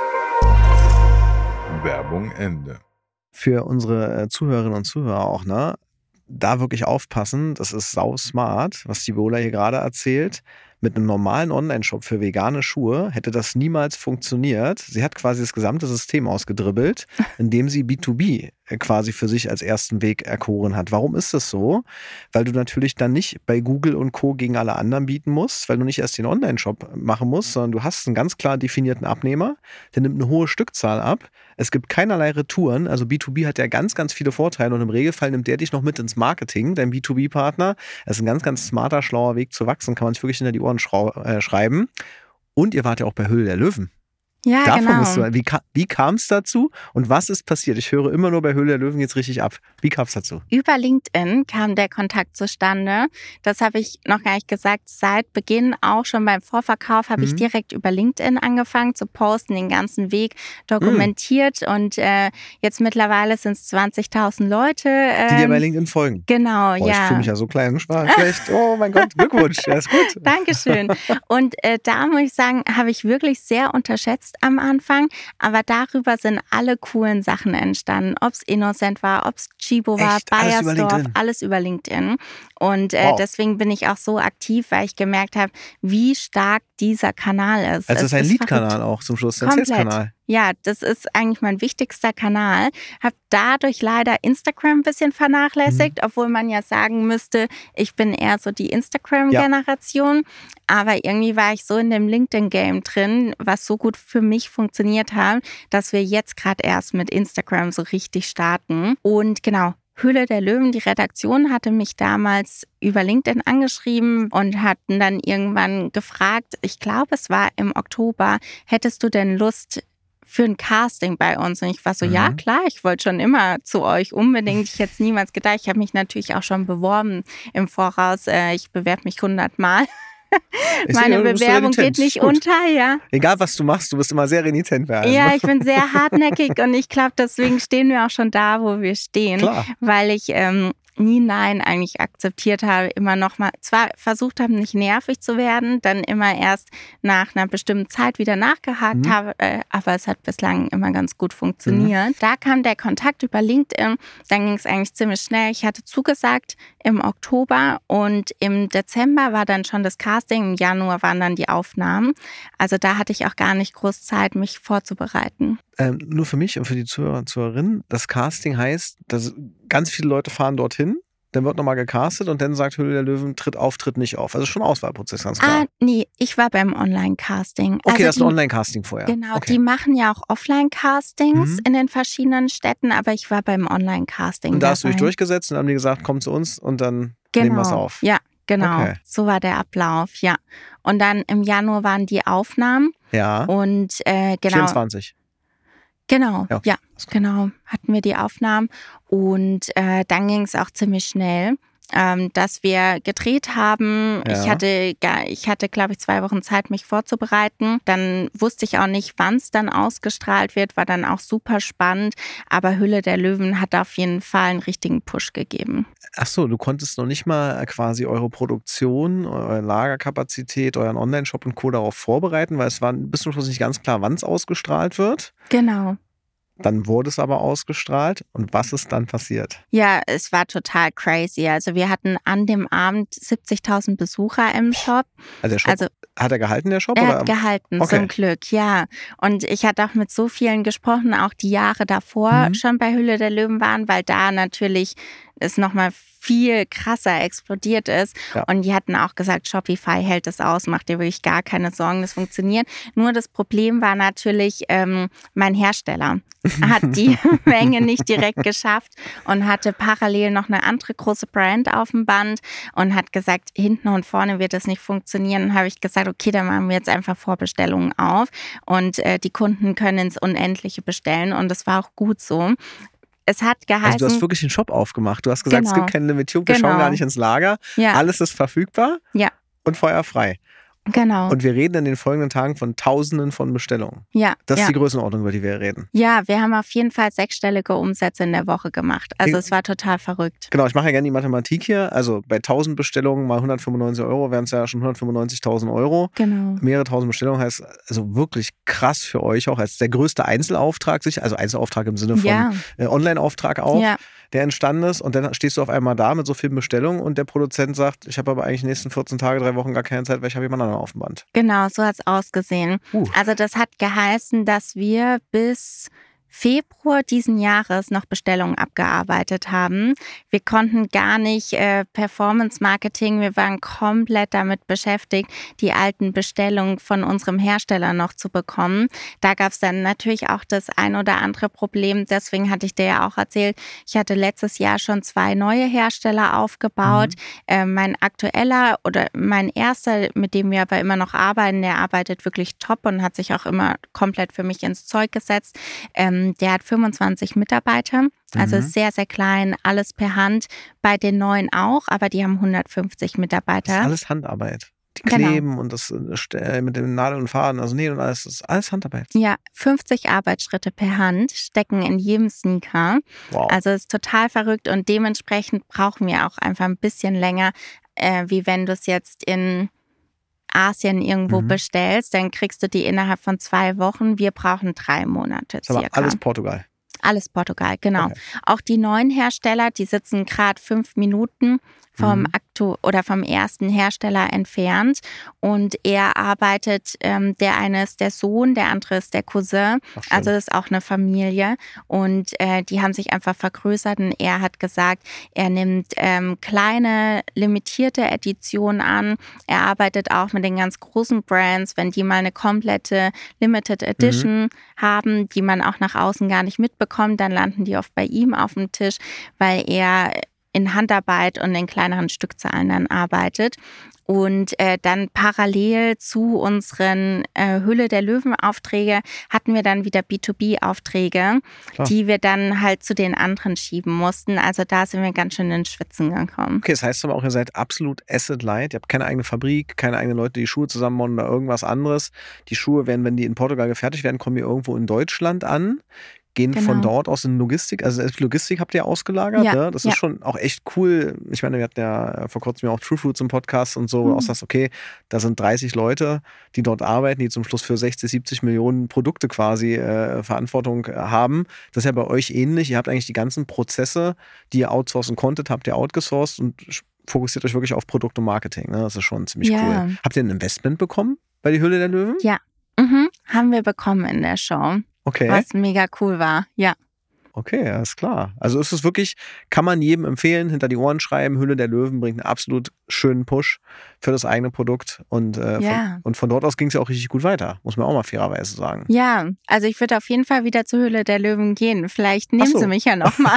Werbung Ende. Für unsere Zuhörerinnen und Zuhörer auch, ne? Da wirklich aufpassen, das ist sau smart, was die Viola hier gerade erzählt. Mit einem normalen Online-Shop für vegane Schuhe hätte das niemals funktioniert. Sie hat quasi das gesamte System ausgedribbelt, indem sie B zwei B quasi für sich als ersten Weg erkoren hat. Warum ist das so? Weil du natürlich dann nicht bei Google und Co. gegen alle anderen bieten musst, weil du nicht erst den Online-Shop machen musst, sondern du hast einen ganz klar definierten Abnehmer, der nimmt eine hohe Stückzahl ab. Es gibt keinerlei Retouren, also B zwei B hat ja ganz, ganz viele Vorteile und im Regelfall nimmt der dich noch mit ins Marketing, dein B zwei B-Partner. Das ist ein ganz, ganz smarter, schlauer Weg zu wachsen, kann man sich wirklich hinter die Ohren schrau- äh, schreiben. Und ihr wart ja auch bei Höhle der Löwen. Ja, Davon genau. Bist du, wie ka- wie kam es dazu und was ist passiert? Ich höre immer nur bei Höhle der Löwen jetzt richtig ab. Wie kam es dazu? Über LinkedIn kam der Kontakt zustande. Das habe ich noch gar nicht gesagt. Seit Beginn, auch schon beim Vorverkauf, habe mhm. ich direkt über LinkedIn angefangen zu posten, den ganzen Weg dokumentiert. Mhm. Und äh, jetzt mittlerweile sind es zwanzigtausend Leute. Ähm, Die dir bei LinkedIn folgen? Genau, Boah, ja. Ich fühle mich ja so klein und schlecht. Oh mein Gott, Glückwunsch. Ja, ist gut. Dankeschön. Und äh, da muss ich sagen, habe ich wirklich sehr unterschätzt am Anfang, aber darüber sind alle coolen Sachen entstanden. Ob es Innocent war, ob es Chibo war, Echt? Alles über Bayersdorf, LinkedIn? alles über LinkedIn. Und äh, Wow. deswegen bin ich auch so aktiv, weil ich gemerkt habe, wie stark dieser Kanal ist. Also es ist ein ist Lead-Kanal verrückt. auch zum Schluss, ein Komplett. Sales-Kanal. Ja, das ist eigentlich mein wichtigster Kanal. Habe dadurch leider Instagram ein bisschen vernachlässigt, mhm. obwohl man ja sagen müsste, ich bin eher so die Instagram-Generation. Ja. Aber irgendwie war ich so in dem LinkedIn-Game drin, was so gut für mich funktioniert hat, dass wir jetzt gerade erst mit Instagram so richtig starten. Und genau, Höhle der Löwen, die Redaktion hatte mich damals über LinkedIn angeschrieben und hatten dann irgendwann gefragt, ich glaube, es war im Oktober, hättest du denn Lust für ein Casting bei uns? Und ich war so, mhm. ja klar, ich wollte schon immer zu euch unbedingt. Ich hätte es niemals gedacht. Ich habe mich natürlich auch schon beworben im Voraus. Ich bewerbe mich hundertmal. Meine sehe, Bewerbung geht nicht Gut. unter, ja. Egal, was du machst, du bist immer sehr renitent werden. Ja, ich bin sehr hartnäckig und ich glaube, deswegen stehen wir auch schon da, wo wir stehen. Klar. Weil ich ähm, nie Nein eigentlich akzeptiert habe, immer noch mal, zwar versucht habe, nicht nervig zu werden, dann immer erst nach einer bestimmten Zeit wieder nachgehakt mhm. habe, äh, aber es hat bislang immer ganz gut funktioniert. Mhm. Da kam der Kontakt über LinkedIn, dann ging es eigentlich ziemlich schnell. Ich hatte zugesagt im Oktober und im Dezember war dann schon das Casting, im Januar waren dann die Aufnahmen. Also da hatte ich auch gar nicht groß Zeit, mich vorzubereiten. Ähm, nur für mich und für die Zuhörer und Zuhörerinnen, das Casting heißt, dass ganz viele Leute fahren dorthin, dann wird nochmal gecastet und dann sagt Höhle der Löwen, tritt auf, tritt nicht auf. Also schon Auswahlprozess, ganz klar. Ah, nee, ich war beim Online-Casting. Okay, also das ist ein Online-Casting vorher. Genau, okay. Die machen ja auch Offline-Castings mhm. in den verschiedenen Städten, aber ich war beim Online-Casting. Und da hast du dich dabei. durchgesetzt und haben die gesagt, komm zu uns und dann genau. nehmen wir es auf. Ja, genau. Okay. So war der Ablauf, ja. Und dann im Januar waren die Aufnahmen. Ja. Und äh, genau. vierundzwanzig. Genau, ja, okay. ja, genau, hatten wir die Aufnahmen und äh, dann ging es auch ziemlich schnell, ähm, dass wir gedreht haben. Ja. Ich hatte, ich hatte, glaube ich, zwei Wochen Zeit, mich vorzubereiten. Dann wusste ich auch nicht, wann es dann ausgestrahlt wird, war dann auch super spannend. Aber Höhle der Löwen hat auf jeden Fall einen richtigen Push gegeben. Ach so, du konntest noch nicht mal quasi eure Produktion, eure Lagerkapazität, euren Online-Shop und Co. darauf vorbereiten, weil es war bis zum Schluss nicht ganz klar, wann es ausgestrahlt wird. Genau. Dann wurde es aber ausgestrahlt. Und was ist dann passiert? Ja, es war total crazy. Also wir hatten an dem Abend siebzigtausend Besucher im Shop. Also der Shop, also, hat er gehalten, der Shop? Er oder? hat gehalten, okay. Zum Glück, ja. Und ich hatte auch mit so vielen gesprochen, auch die Jahre davor mhm. schon bei Höhle der Löwen waren, weil da natürlich es nochmal viel krasser explodiert ist. Ja. Und die hatten auch gesagt, Shopify hält das aus, macht dir wirklich gar keine Sorgen, das funktioniert. Nur das Problem war natürlich, ähm, mein Hersteller hat die Menge nicht direkt geschafft und hatte parallel noch eine andere große Brand auf dem Band und hat gesagt, hinten und vorne wird das nicht funktionieren. Dann habe ich gesagt, okay, dann machen wir jetzt einfach Vorbestellungen auf und äh, die Kunden können ins Unendliche bestellen und das war auch gut so. Es hat geheißen, also du hast wirklich den Shop aufgemacht. Du hast gesagt, genau. Es gibt keine Limitierung, wir genau. schauen gar nicht ins Lager. Ja. Alles ist verfügbar ja. und feuerfrei. Genau. Und wir reden in den folgenden Tagen von Tausenden von Bestellungen. Ja. Das ist ja. die Größenordnung, über die wir reden. Ja, wir haben auf jeden Fall sechsstellige Umsätze in der Woche gemacht. Also ich, es war total verrückt. Genau, ich mache ja gerne die Mathematik hier. Also bei tausend Bestellungen mal hundertfünfundneunzig Euro wären es ja schon hundertfünfundneunzigtausend Euro. Genau. Mehrere tausend Bestellungen heißt also wirklich krass für euch auch als der größte Einzelauftrag, sich, also Einzelauftrag im Sinne von ja. äh, Online-Auftrag auch. Ja. Der entstanden ist und dann stehst du auf einmal da mit so vielen Bestellungen und der Produzent sagt, ich habe aber eigentlich die nächsten vierzehn Tage, drei Wochen gar keine Zeit, weil ich habe jemand anderen auf dem Band. Genau, so hat es ausgesehen. Uh. Also das hat geheißen, dass wir bis Februar diesen Jahres noch Bestellungen abgearbeitet haben. Wir konnten gar nicht äh, Performance-Marketing, wir waren komplett damit beschäftigt, die alten Bestellungen von unserem Hersteller noch zu bekommen. Da gab es dann natürlich auch das ein oder andere Problem. Deswegen hatte ich dir ja auch erzählt, ich hatte letztes Jahr schon zwei neue Hersteller aufgebaut. Mhm. Äh, mein aktueller oder mein erster, mit dem wir aber immer noch arbeiten, der arbeitet wirklich top und hat sich auch immer komplett für mich ins Zeug gesetzt. Ähm, Der hat fünfundzwanzig Mitarbeiter, also mhm. ist sehr, sehr klein, alles per Hand. Bei den neuen auch, aber die haben hundertfünfzig Mitarbeiter. Das ist alles Handarbeit. Die Kleben genau. und das mit dem Nadeln und Faden, also Nähen und alles, das ist alles Handarbeit. Ja, fünfzig Arbeitsschritte per Hand stecken in jedem Sneaker. Wow. Also ist total verrückt und dementsprechend brauchen wir auch einfach ein bisschen länger, äh, wie wenn du es jetzt in Asien irgendwo mhm. bestellst, dann kriegst du die innerhalb von zwei Wochen. Wir brauchen drei Monate das ist aber circa. Alles Portugal. Alles Portugal, genau. Okay. Auch die neuen Hersteller, die sitzen gerade fünf Minuten vom Mhm. aktu oder vom ersten Hersteller entfernt. Und er arbeitet, ähm, der eine ist der Sohn, der andere ist der Cousin. Ach, schön. Also das ist auch eine Familie. Und äh, die haben sich einfach vergrößert. Und er hat gesagt, er nimmt ähm, kleine, limitierte Editionen an. Er arbeitet auch mit den ganz großen Brands, wenn die mal eine komplette Limited Edition haben, die man auch nach außen gar nicht mitbekommt, dann landen die oft bei ihm auf dem Tisch, weil er in Handarbeit und in kleineren Stückzahlen dann arbeitet. Und äh, dann parallel zu unseren äh, Höhle der Löwen-Aufträge hatten wir dann wieder B zwei B-Aufträge, Klar. die wir dann halt zu den anderen schieben mussten. Also da sind wir ganz schön ins Schwitzen gekommen. Okay, das heißt aber auch, ihr seid absolut asset-light. Ihr habt keine eigene Fabrik, keine eigenen Leute, die die Schuhe zusammenbauen oder irgendwas anderes. Die Schuhe werden, wenn die in Portugal gefertigt werden, kommen die irgendwo in Deutschland an. Gehen Genau. von dort aus in Logistik, also selbst Logistik habt ihr ausgelagert, Ja, ne? Das ja. ist schon auch echt cool. Ich meine, wir hatten ja vor kurzem ja auch True Fruits im Podcast und so, wo du auch sagst, okay, da sind dreißig Leute, die dort arbeiten, die zum Schluss für sechzig, siebzig Millionen Produkte quasi äh, Verantwortung haben. Das ist ja bei euch ähnlich. Ihr habt eigentlich die ganzen Prozesse, die ihr outsourcen konntet, habt ihr outgesourced und fokussiert euch wirklich auf Produkt und Marketing. Ne? Das ist schon ziemlich Ja. cool. Habt ihr ein Investment bekommen bei die Höhle der Löwen? Ja, mhm. haben wir bekommen in der Show, Okay. was mega cool war. Ja. Okay, ja, ist klar. Also ist es wirklich, kann man jedem empfehlen, hinter die Ohren schreiben, Höhle der Löwen bringt einen absolut schönen Push für das eigene Produkt und, äh, Ja. von, und von dort aus ging es ja auch richtig gut weiter, muss man auch mal fairerweise sagen. Ja, also ich würde auf jeden Fall wieder zur Höhle der Löwen gehen. Vielleicht nehmen Ach so. sie mich ja nochmal.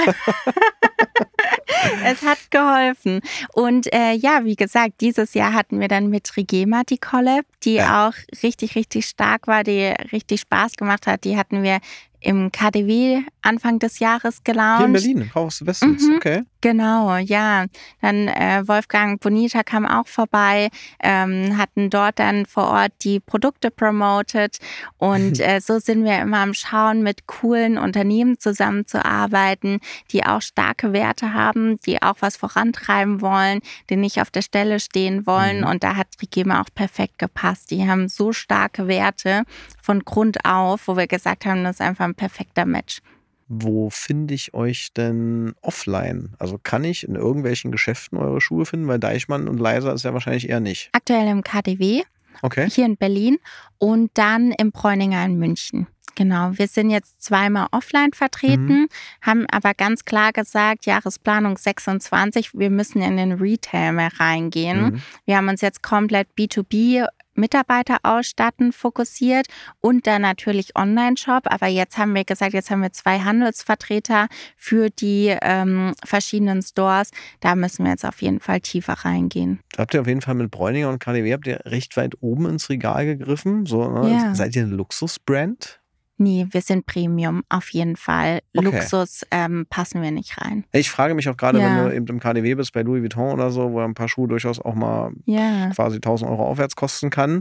Es hat geholfen. Und äh, ja, wie gesagt, dieses Jahr hatten wir dann mit Trigema die Collab, die Ja. auch richtig, richtig stark war, die richtig Spaß gemacht hat. Die hatten wir im K D W Anfang des Jahres gelauncht. Hier in Berlin, im Kaufhaus des Westens, Mhm. okay. Genau, ja. Dann äh, Wolfgang Bonita kam auch vorbei, ähm, hatten dort dann vor Ort die Produkte promoted und äh, so sind wir immer am Schauen, mit coolen Unternehmen zusammenzuarbeiten, die auch starke Werte haben, die auch was vorantreiben wollen, die nicht auf der Stelle stehen wollen Mhm. und da hat Trigema auch perfekt gepasst. Die haben so starke Werte von Grund auf, wo wir gesagt haben, das ist einfach ein perfekter Match. Wo finde ich euch denn offline? Also kann ich in irgendwelchen Geschäften eure Schuhe finden? Weil Deichmann und Leiser ist ja wahrscheinlich eher nicht. Aktuell im K D W. Okay. Hier in Berlin und dann im Bräuninger in München. Genau, wir sind jetzt zweimal offline vertreten, Mhm. haben aber ganz klar gesagt, Jahresplanung sechsundzwanzig, wir müssen in den Retail mehr reingehen. Mhm. Wir haben uns jetzt komplett B zwei B Mitarbeiter ausstatten fokussiert und dann natürlich Online-Shop. Aber jetzt haben wir gesagt, jetzt haben wir zwei Handelsvertreter für die ähm, verschiedenen Stores. Da müssen wir jetzt auf jeden Fall tiefer reingehen. Da habt ihr auf jeden Fall mit Bräuninger und K D W habt ihr recht weit oben ins Regal gegriffen. So, ne? Ja. Seid ihr eine Luxusbrand? Nee, wir sind Premium, auf jeden Fall. Okay. Luxus ähm, passen wir nicht rein. Ich frage mich auch gerade, Ja. wenn du eben im K D W bist, bei Louis Vuitton oder so, wo ein paar Schuhe durchaus auch mal Ja, quasi tausend Euro aufwärts kosten kann.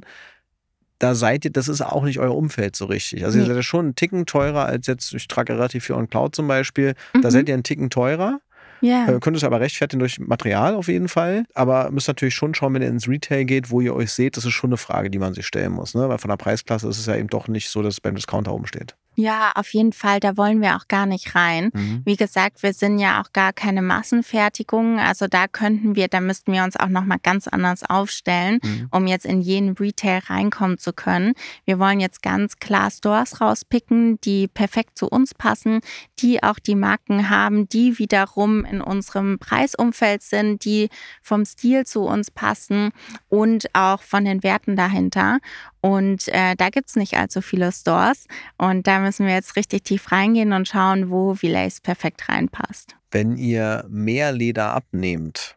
Da seid ihr, das ist auch nicht euer Umfeld so richtig. Also ihr Nee. seid ja schon einen Ticken teurer als jetzt, ich trage relativ viel on Cloud zum Beispiel. Da Mhm. seid ihr einen Ticken teurer. ja. Äh, könnt es aber rechtfertigen durch Material auf jeden Fall. Aber müsst natürlich schon schauen, wenn ihr ins Retail geht, wo ihr euch seht, das ist schon eine Frage, die man sich stellen muss. Ne? Weil von der Preisklasse ist es ja eben doch nicht so, dass es beim Discounter oben steht. Ja, auf jeden Fall, da wollen wir auch gar nicht rein. Mhm. Wie gesagt, wir sind ja auch gar keine Massenfertigung. Also da könnten wir, da müssten wir uns auch nochmal ganz anders aufstellen, Mhm. um jetzt in jeden Retail reinkommen zu können. Wir wollen jetzt ganz klar Stores rauspicken, die perfekt zu uns passen, die auch die Marken haben, die wiederum in unserem Preisumfeld sind, die vom Stil zu uns passen und auch von den Werten dahinter. Und äh, da gibt's nicht allzu viele Stores. Und da müssen wir jetzt richtig tief reingehen und schauen, wo Villace perfekt reinpasst. Wenn ihr mehr Leder abnehmt,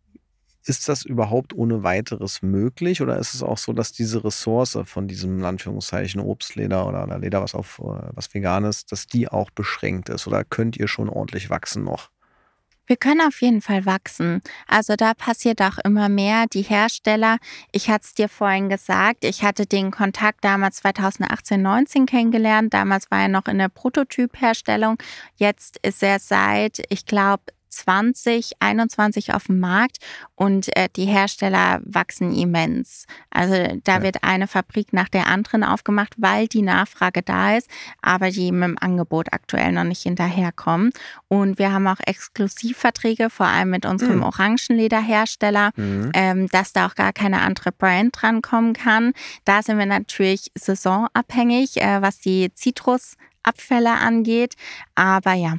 ist das überhaupt ohne weiteres möglich? Oder ist es auch so, dass diese Ressource von diesem, in Anführungszeichen, Obstleder oder, oder Leder, was auf äh, was Veganes, dass die auch beschränkt ist? Oder könnt ihr schon ordentlich wachsen noch? Wir können auf jeden Fall wachsen. Also da passiert auch immer mehr. Die Hersteller, ich hatte es dir vorhin gesagt, ich hatte den Kontakt damals zweitausendachtzehn neunzehn kennengelernt. Damals war er noch in der Prototypherstellung. Jetzt ist er seit, ich glaube, zwanzig einundzwanzig auf dem Markt und äh, die Hersteller wachsen immens. Also da ja. wird eine Fabrik nach der anderen aufgemacht, weil die Nachfrage da ist, aber die mit dem Angebot aktuell noch nicht hinterherkommen. Und wir haben auch Exklusivverträge, vor allem mit unserem mhm. Orangenlederhersteller, mhm. ähm, dass da auch gar keine andere Brand drankommen kann. Da sind wir natürlich saisonabhängig, äh, was die Zitrusabfälle angeht. Aber ja,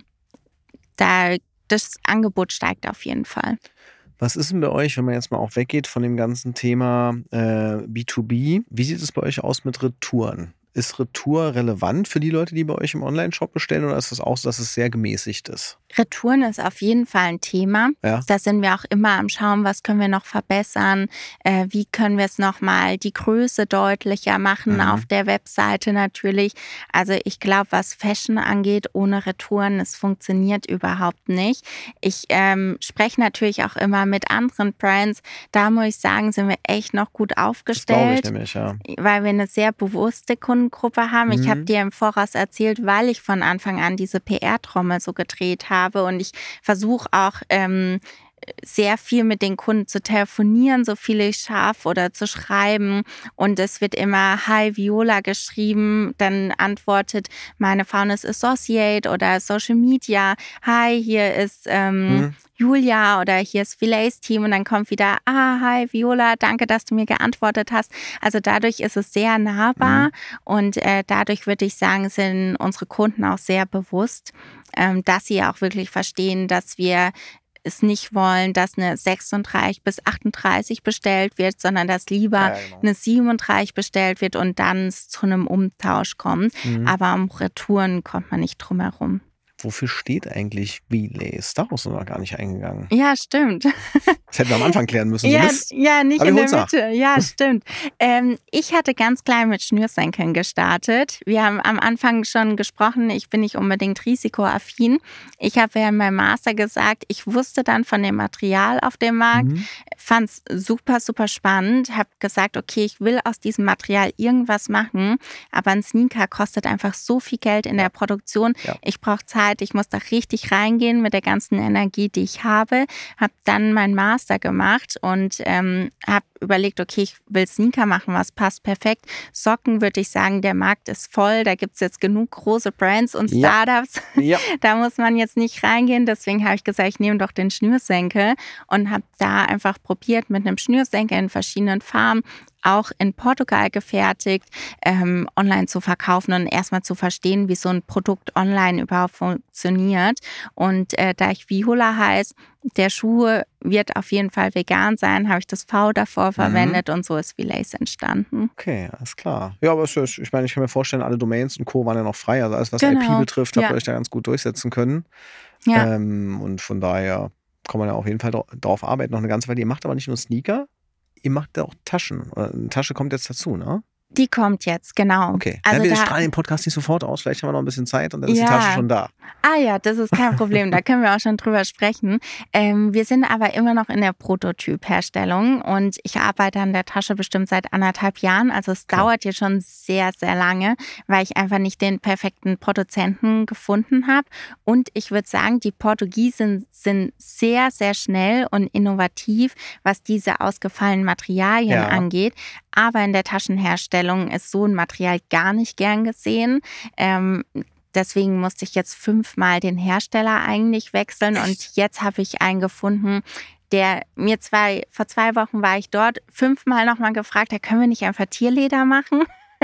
da das Angebot steigt auf jeden Fall. Was ist denn bei euch, wenn man jetzt mal auch weggeht von dem ganzen Thema äh, B zwei B? Wie sieht es bei euch aus mit Retouren? Ist Retour relevant für die Leute, die bei euch im Online-Shop bestellen, oder ist es auch so, dass es sehr gemäßigt ist? Retouren ist auf jeden Fall ein Thema. Ja. Da sind wir auch immer am Schauen, was können wir noch verbessern, äh, wie können wir es nochmal die Größe deutlicher machen, mhm. auf der Webseite natürlich. Also ich glaube, was Fashion angeht, ohne Retouren, es funktioniert überhaupt nicht. Ich ähm, spreche natürlich auch immer mit anderen Brands. Da muss ich sagen, sind wir echt noch gut aufgestellt. Das glaube ich nämlich, ja. Weil wir eine sehr bewusste Kundengruppe haben. Mhm. Ich habe dir im Voraus erzählt, weil ich von Anfang an diese P R-Trommel so gedreht habe. Und ich versuche auch ähm, sehr viel mit den Kunden zu telefonieren, so viel ich schaffe, oder zu schreiben. Und es wird immer Hi Viola geschrieben. Dann antwortet meine Founders Associate oder Social Media. Hi, hier ist ähm, mhm. Julia oder hier ist Villays Team. Und dann kommt wieder, ah, hi Viola, danke, dass du mir geantwortet hast. Also dadurch ist es sehr nahbar. Mhm. Und äh, dadurch würde ich sagen, sind unsere Kunden auch sehr bewusst, ähm, dass sie auch wirklich verstehen, dass wir es nicht wollen, dass eine sechsunddreißig bis achtunddreißig bestellt wird, sondern dass lieber ja, genau. eine siebenunddreißig bestellt wird und dann es zu einem Umtausch kommt. Mhm. Aber um Retouren kommt man nicht drum herum. Wofür steht eigentlich Villays? Darauf sind wir noch gar nicht eingegangen. Ja, stimmt. Das hätten wir am Anfang klären müssen. Ja, so ja nicht in der Mitte. Nach. Ja, stimmt. Ähm, ich hatte ganz klein mit Schnürsenkeln gestartet. Wir haben am Anfang schon gesprochen, ich bin nicht unbedingt risikoaffin. Ich habe ja in meinem Master gesagt, ich wusste dann von dem Material auf dem Markt, mhm. fand es super, super spannend, habe gesagt, okay, ich will aus diesem Material irgendwas machen, aber ein Sneaker kostet einfach so viel Geld in der Produktion. Ja. Ich brauche Zeit. Ich muss da richtig reingehen mit der ganzen Energie, die ich habe. Habe dann meinen Master gemacht und ähm, habe überlegt, okay, ich will Sneaker machen, was passt perfekt. Socken würde ich sagen, der Markt ist voll. Da gibt es jetzt genug große Brands und Startups. Ja. Ja. Da muss man jetzt nicht reingehen. Deswegen habe ich gesagt, ich nehme doch den Schnürsenkel und habe da einfach probiert mit einem Schnürsenkel in verschiedenen Farben, auch in Portugal gefertigt, ähm, online zu verkaufen und erstmal zu verstehen, wie so ein Produkt online überhaupt funktioniert. Und äh, da ich Viola heiße, der Schuh wird auf jeden Fall vegan sein, habe ich das V davor verwendet mhm. und so ist Villays entstanden. Okay, alles klar. Ja, aber es ist, ich meine, ich kann mir vorstellen, alle Domains und Co. waren ja noch frei. Also alles, was genau. I P betrifft, habt ihr ja. euch da ganz gut durchsetzen können. Ja. Ähm, und von daher kann man ja auf jeden Fall drauf arbeiten, noch eine ganze Weile. Ihr macht aber nicht nur Sneaker, ihr macht da auch Taschen. Eine Tasche kommt jetzt dazu, ne? Die kommt jetzt, genau. Okay, also ja, wir strahlen den Podcast nicht sofort aus. Vielleicht haben wir noch ein bisschen Zeit und dann ist ja. die Tasche schon da. Ah ja, das ist kein Problem. Da können wir auch schon drüber sprechen. Ähm, wir sind aber immer noch in der Prototypherstellung und ich arbeite an der Tasche bestimmt seit anderthalb Jahren. Also es okay. dauert hier schon sehr, sehr lange, weil ich einfach nicht den perfekten Produzenten gefunden habe. Und ich würde sagen, die Portugiesen sind sehr, sehr schnell und innovativ, was diese ausgefallenen Materialien ja. angeht. Aber in der Taschenherstellung ist so ein Material gar nicht gern gesehen. Ähm, deswegen musste ich jetzt fünfmal den Hersteller eigentlich wechseln. Echt? Und jetzt habe ich einen gefunden, der mir zwei, vor zwei Wochen war ich dort, fünfmal nochmal gefragt, da können wir nicht einfach Tierleder machen?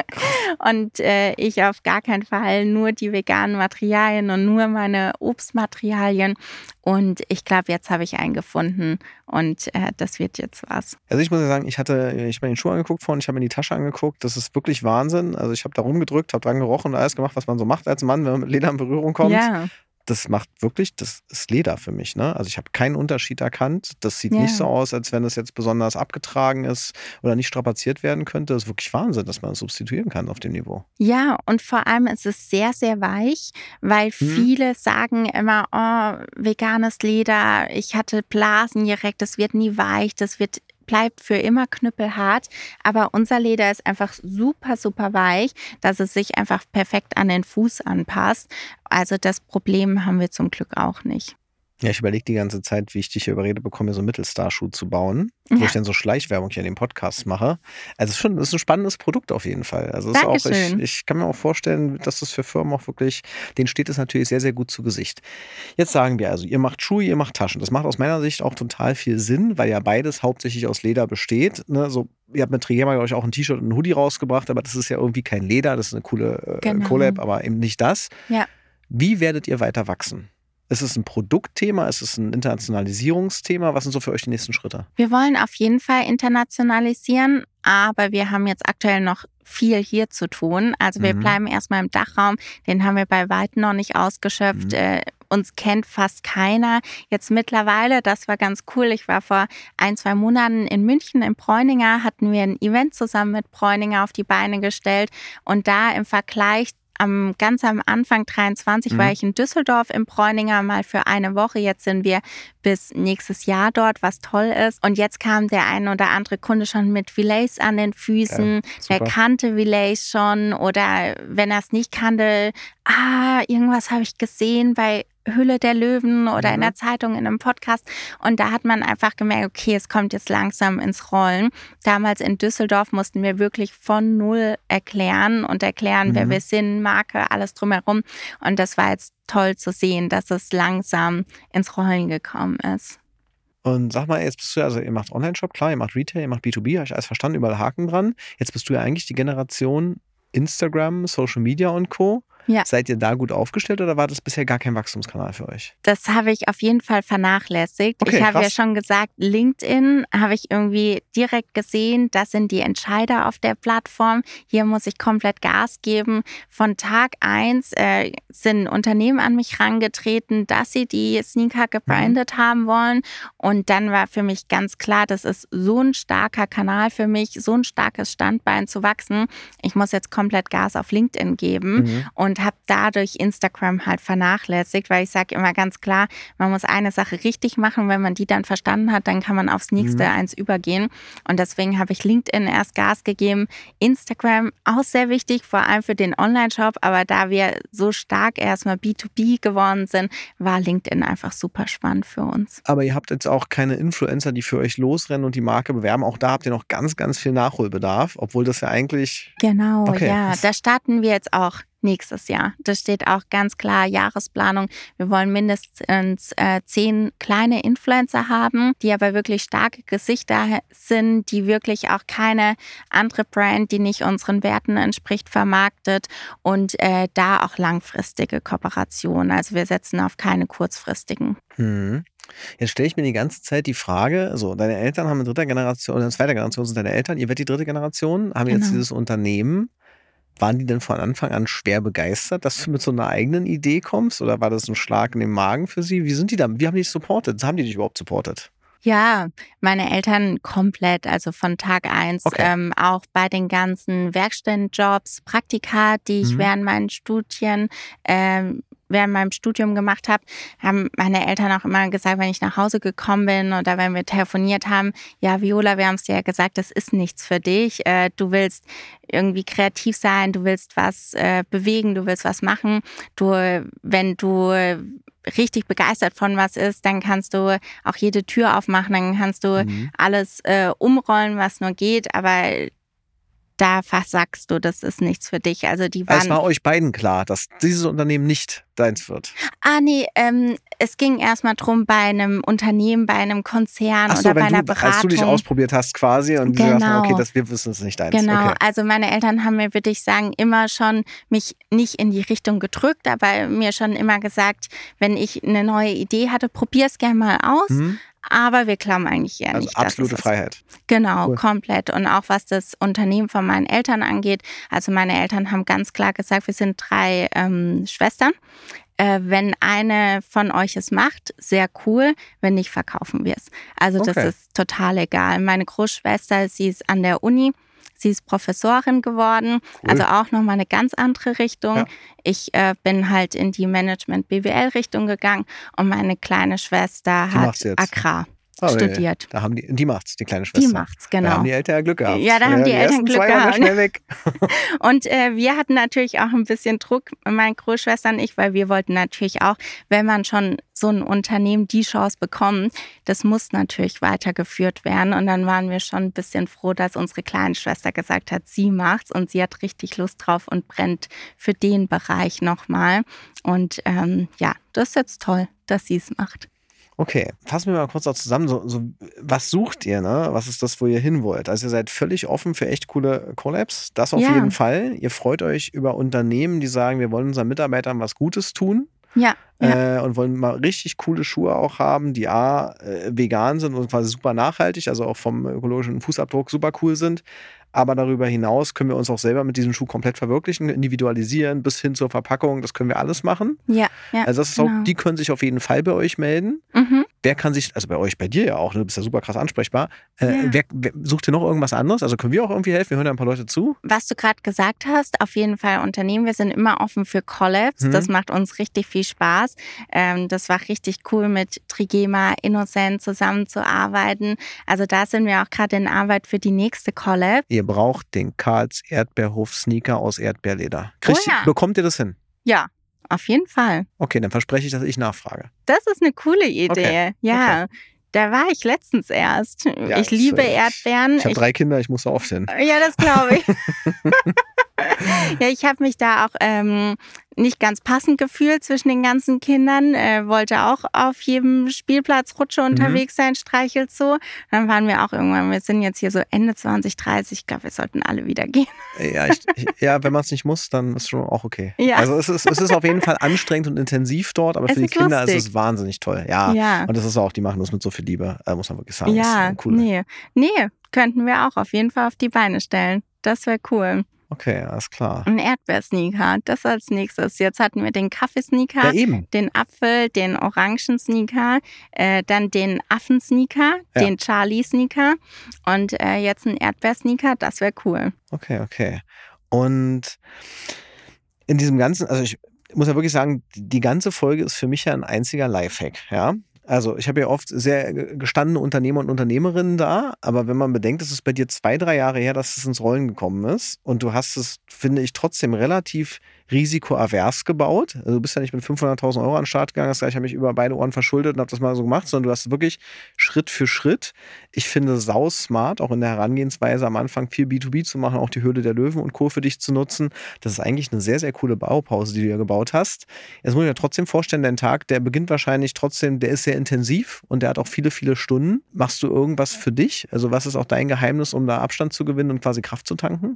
Und äh, ich auf gar keinen Fall nur die veganen Materialien und nur meine Obstmaterialien. Und ich glaube, jetzt habe ich einen gefunden und äh, das wird jetzt was. Also ich muss ja sagen, ich hatte, ich habe mir den Schuh angeguckt vorhin, ich habe mir die Tasche angeguckt. Das ist wirklich Wahnsinn. Also ich habe da rumgedrückt, habe dran gerochen und alles gemacht, was man so macht als Mann, wenn man mit Leder in Berührung kommt. Ja. Das macht wirklich, das ist Leder für mich, ne? Also ich habe keinen Unterschied erkannt. Das sieht ja. nicht so aus, als wenn es jetzt besonders abgetragen ist oder nicht strapaziert werden könnte. Das ist wirklich Wahnsinn, dass man es substituieren kann auf dem Niveau. Ja, und vor allem ist es sehr, sehr weich, weil hm. viele sagen immer, oh, veganes Leder, ich hatte Blasen direkt, das wird nie weich, das wird bleibt für immer knüppelhart, aber unser Leder ist einfach super, super weich, dass es sich einfach perfekt an den Fuß anpasst. Also das Problem haben wir zum Glück auch nicht. Ja, ich überlege die ganze Zeit, wie ich dich hier überredet bekomme, so einen Mittelstar-Schuh zu bauen, wo Ja. ich dann so Schleichwerbung hier in den Podcast mache. Also es ist schon, es ist ein spannendes Produkt auf jeden Fall. Also es ist auch, ich, Dankeschön. ich kann mir auch vorstellen, dass das für Firmen auch wirklich, denen steht es natürlich sehr, sehr gut zu Gesicht. Jetzt sagen wir also, ihr macht Schuhe, ihr macht Taschen. Das macht aus meiner Sicht auch total viel Sinn, weil ja beides hauptsächlich aus Leder besteht. Ne? So, ihr habt mit Trigema, glaube ich, auch ein T-Shirt und ein Hoodie rausgebracht, aber das ist ja irgendwie kein Leder, das ist eine coole äh, Genau. Collab, aber eben nicht das. Ja. Wie werdet ihr weiter wachsen? Ist es ein Produktthema? Ist es ein Internationalisierungsthema? Was sind so für euch die nächsten Schritte? Wir wollen auf jeden Fall internationalisieren, aber wir haben jetzt aktuell noch viel hier zu tun. Also wir Mhm. bleiben erstmal im Dachraum, den haben wir bei weitem noch nicht ausgeschöpft. Mhm. Äh, uns kennt fast keiner. Jetzt mittlerweile, das war ganz cool, ich war vor ein, zwei Monaten in München im Bräuninger, hatten wir ein Event zusammen mit Bräuninger auf die Beine gestellt und da im Vergleich Am, ganz am Anfang dreiundzwanzig Mhm. war ich in Düsseldorf im Bräuninger mal für eine Woche. Jetzt sind wir bis nächstes Jahr dort, was toll ist. Und jetzt kam der ein oder andere Kunde schon mit Villays an den Füßen. Ja, der super. kannte Villays schon oder wenn er es nicht kannte, ah, irgendwas habe ich gesehen bei Hülle der Löwen oder Mhm. in der Zeitung, in einem Podcast. Und da hat man einfach gemerkt, okay, es kommt jetzt langsam ins Rollen. Damals in Düsseldorf mussten wir wirklich von Null erklären und erklären, wer Mhm. wir sind, Marke, alles drumherum. Und das war jetzt toll zu sehen, dass es langsam ins Rollen gekommen ist. Und sag mal, jetzt bist du ja, also ihr macht Online-Shop, klar, ihr macht Retail, ihr macht B zwei B, habe ich alles verstanden, überall Haken dran. Jetzt bist du ja eigentlich die Generation Instagram, Social Media und Co. Ja. Seid ihr da gut aufgestellt oder war das bisher gar kein Wachstumskanal für euch? Das habe ich auf jeden Fall vernachlässigt. Okay, ich habe ja krass. schon gesagt, LinkedIn habe ich irgendwie direkt gesehen, das sind die Entscheider auf der Plattform. Hier muss ich komplett Gas geben. Von Tag eins äh, sind Unternehmen an mich herangetreten, dass sie die Sneaker gebrandet haben wollen. Und dann war für mich ganz klar, das ist so ein starker Kanal für mich, so ein starkes Standbein zu wachsen. Ich muss jetzt komplett Gas auf LinkedIn geben. Mhm. Und habe dadurch Instagram halt vernachlässigt, weil ich sage immer ganz klar, man muss eine Sache richtig machen. Wenn man die dann verstanden hat, dann kann man aufs nächste Mhm. eins übergehen. Und deswegen habe ich LinkedIn erst Gas gegeben. Instagram auch sehr wichtig, vor allem für den Online-Shop. Aber da wir so stark erstmal B zwei B geworden sind, war LinkedIn einfach super spannend für uns. Aber ihr habt jetzt auch keine Influencer, die für euch losrennen und die Marke bewerben. Auch da habt ihr noch ganz, ganz viel Nachholbedarf, obwohl das ja eigentlich... Genau, Okay, ja. krass. Da starten wir jetzt auch nächstes Jahr. Das steht auch ganz klar, Jahresplanung. Wir wollen mindestens äh, zehn kleine Influencer haben, die aber wirklich starke Gesichter sind, die wirklich auch keine andere Brand, die nicht unseren Werten entspricht, vermarktet und äh, da auch langfristige Kooperationen. Also wir setzen auf keine kurzfristigen. Hm. Jetzt stelle ich mir die ganze Zeit die Frage, so, deine Eltern haben in dritter Generation, oder in zweiter Generation sind deine Eltern, ihr werdet die dritte Generation, haben jetzt Genau. dieses Unternehmen. Waren die denn von Anfang an schwer begeistert, dass du mit so einer eigenen Idee kommst? Oder war das ein Schlag in den Magen für sie? Wie sind die da? Wie haben die dich supportet? Haben die dich überhaupt supportet? Ja, meine Eltern komplett, also von Tag eins, Okay. ähm, auch bei den ganzen Werkstättenjobs, Praktika, die ich Mhm. während meinen Studien, ähm, während meinem Studium gemacht habe, haben meine Eltern auch immer gesagt, wenn ich nach Hause gekommen bin oder wenn wir telefoniert haben, ja, Viola, wir haben es dir ja gesagt, das ist nichts für dich. Äh, du willst irgendwie kreativ sein, du willst was äh, bewegen, du willst was machen. Du, wenn du richtig begeistert von was ist, dann kannst du auch jede Tür aufmachen, dann kannst du Mhm. alles äh, umrollen, was nur geht, aber da versagst du, das ist nichts für dich. Also die Also es waren. war euch beiden klar, dass dieses Unternehmen nicht deins wird. Ah nee, ähm, es ging erstmal drum bei einem Unternehmen, bei einem Konzern Ach so, oder bei wenn einer du, Beratung. als du dich ausprobiert hast quasi und die Genau. sagten, okay, das, wir wissen es nicht deins. Genau, Okay. also meine Eltern haben mir, würde ich sagen, immer schon mich nicht in die Richtung gedrückt, aber mir schon immer gesagt, wenn ich eine neue Idee hatte, probier's gerne mal aus. Mhm. Aber wir glauben eigentlich eher Also nicht, dass absolute es ist. Freiheit. Genau, Cool. komplett. Und auch was das Unternehmen von meinen Eltern angeht. Also meine Eltern haben ganz klar gesagt, wir sind drei ähm, Schwestern. Äh, wenn eine von euch es macht, sehr cool. Wenn nicht, verkaufen wir es. Also das Okay. ist total egal. Meine Großschwester, sie ist an der Uni. Sie ist Professorin geworden, Cool. also auch nochmal eine ganz andere Richtung. Ja. Ich äh, bin halt in die Management-B W L-Richtung gegangen und meine kleine Schwester Die hat macht's jetzt. Agrar. Oh, studiert. Da haben die, die macht's, die kleine Schwester. Die macht's, genau. Da haben die Eltern ja Glück gehabt. Ja, da haben ja, die, die Eltern Glück zwei gehabt. Schnell weg. Und äh, wir hatten natürlich auch ein bisschen Druck, meine Großschwester und ich, weil wir wollten natürlich auch, wenn man schon so ein Unternehmen die Chance bekommt, das muss natürlich weitergeführt werden. Und dann waren wir schon ein bisschen froh, dass unsere kleine Schwester gesagt hat, sie macht's und sie hat richtig Lust drauf und brennt für den Bereich nochmal. Und ähm, ja, das ist jetzt toll, dass sie es macht. Okay, fassen wir mal kurz auch zusammen. So, so, was sucht ihr, ne? Was ist das, wo ihr hin wollt? Also ihr seid völlig offen für echt coole Collabs. Das auf Ja. jeden Fall. Ihr freut euch über Unternehmen, die sagen, wir wollen unseren Mitarbeitern was Gutes tun. Ja, ja. Äh, und wollen mal richtig coole Schuhe auch haben, die A, äh, vegan sind und quasi super nachhaltig, also auch vom ökologischen Fußabdruck super cool sind. Aber darüber hinaus können wir uns auch selber mit diesem Schuh komplett verwirklichen, individualisieren, bis hin zur Verpackung. Das können wir alles machen. Ja, ja. Also das ist genau. auch, die können sich auf jeden Fall bei euch melden. Mhm. Wer kann sich, also bei euch, bei dir ja auch, du bist ja super krass ansprechbar. Äh, Ja. wer, wer, sucht ihr noch irgendwas anderes? Also können wir auch irgendwie helfen? Wir hören ja ein paar Leute zu. Was du gerade gesagt hast, auf jeden Fall Unternehmen. Wir sind immer offen für Collabs. Mhm. Das macht uns richtig viel Spaß. Ähm, das war richtig cool, mit Trigema, Innocent zusammenzuarbeiten. Also da sind wir auch gerade in Arbeit für die nächste Collab. Ihr braucht den Karls Erdbeerhof Sneaker aus Erdbeerleder. Kriegt, Oh ja. Bekommt ihr das hin? Ja, auf jeden Fall. Okay, dann verspreche ich, dass ich nachfrage. Das ist eine coole Idee. Okay, Ja, da war ich letztens erst. Ja, ich liebe äh, Erdbeeren. Ich habe drei Kinder, ich muss so oft hin. Ja, das glaube ich. Ja, ich habe mich da auch ähm, nicht ganz passend gefühlt zwischen den ganzen Kindern. Äh, wollte auch auf jedem Spielplatz Rutsche unterwegs sein, Streichelzoo. Dann waren wir auch irgendwann, wir sind jetzt hier so Ende zwanzig dreißig. Ich glaube, wir sollten alle wieder gehen. Ja, ich, ich, ja wenn man es nicht muss, dann ist schon auch okay. Ja. Also es ist, es ist auf jeden Fall anstrengend und intensiv dort, aber Es für die ist Kinder lustig. ist es wahnsinnig toll. Ja. Ja. Und das ist auch, die machen das mit so viel Liebe, äh, muss man wirklich sagen. Ja, Das ist cool. nee. Nee, könnten wir auch auf jeden Fall auf die Beine stellen. Das wäre cool. Okay, alles klar. Ein Erdbeersneaker, das als nächstes. Jetzt hatten wir den Kaffeesneaker, Ja, eben. den Apfel, den Orangensneaker, äh, dann den Affensneaker, Ja. den Charlie-Sneaker und äh, jetzt ein Erdbeersneaker, das wäre cool. Okay, okay. Und in diesem ganzen, also ich muss ja wirklich sagen, die ganze Folge ist für mich ja ein einziger Lifehack, ja. Also ich habe ja oft sehr gestandene Unternehmer und Unternehmerinnen da, aber wenn man bedenkt, es ist bei dir zwei, drei Jahre her, dass es ins Rollen gekommen ist und du hast es, finde ich, trotzdem relativ risikoavers gebaut. Also du bist ja nicht mit fünfhunderttausend Euro an den Start gegangen, das gleich habe ich über beide Ohren verschuldet und habe das mal so gemacht, sondern du hast wirklich Schritt für Schritt, ich finde, sau smart, auch in der Herangehensweise am Anfang viel B zwei B zu machen, auch die Höhle der Löwen und Co. für dich zu nutzen. Das ist eigentlich eine sehr, sehr coole Baupause, die du ja gebaut hast. Jetzt muss ich mir trotzdem vorstellen, dein Tag, der beginnt wahrscheinlich trotzdem, der ist sehr intensiv und der hat auch viele, viele Stunden. Machst du irgendwas für dich? Also was ist auch dein Geheimnis, um da Abstand zu gewinnen und quasi Kraft zu tanken?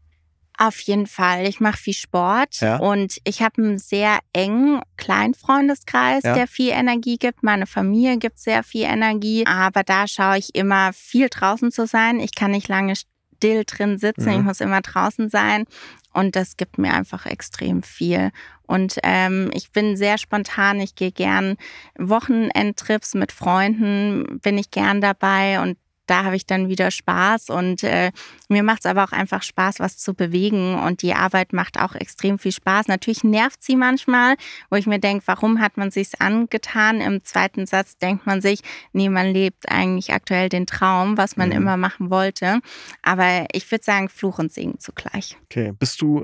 Auf jeden Fall. Ich mache viel Sport Ja. und ich habe einen sehr engen kleinen Freundeskreis, Ja. der viel Energie gibt. Meine Familie gibt sehr viel Energie, aber da schaue ich immer viel draußen zu sein. Ich kann nicht lange still drin sitzen, Mhm. ich muss immer draußen sein und das gibt mir einfach extrem viel. Und ähm, ich bin sehr spontan, ich gehe gern Wochenendtrips mit Freunden, bin ich gern dabei und da habe ich dann wieder Spaß und äh, mir macht es aber auch einfach Spaß, was zu bewegen und die Arbeit macht auch extrem viel Spaß. Natürlich nervt sie manchmal, wo ich mir denke, warum hat man sich's angetan? Im zweiten Satz denkt man sich, nee, man lebt eigentlich aktuell den Traum, was man Mhm. immer machen wollte. Aber ich würde sagen, Fluch und Segen zugleich. Okay, bist du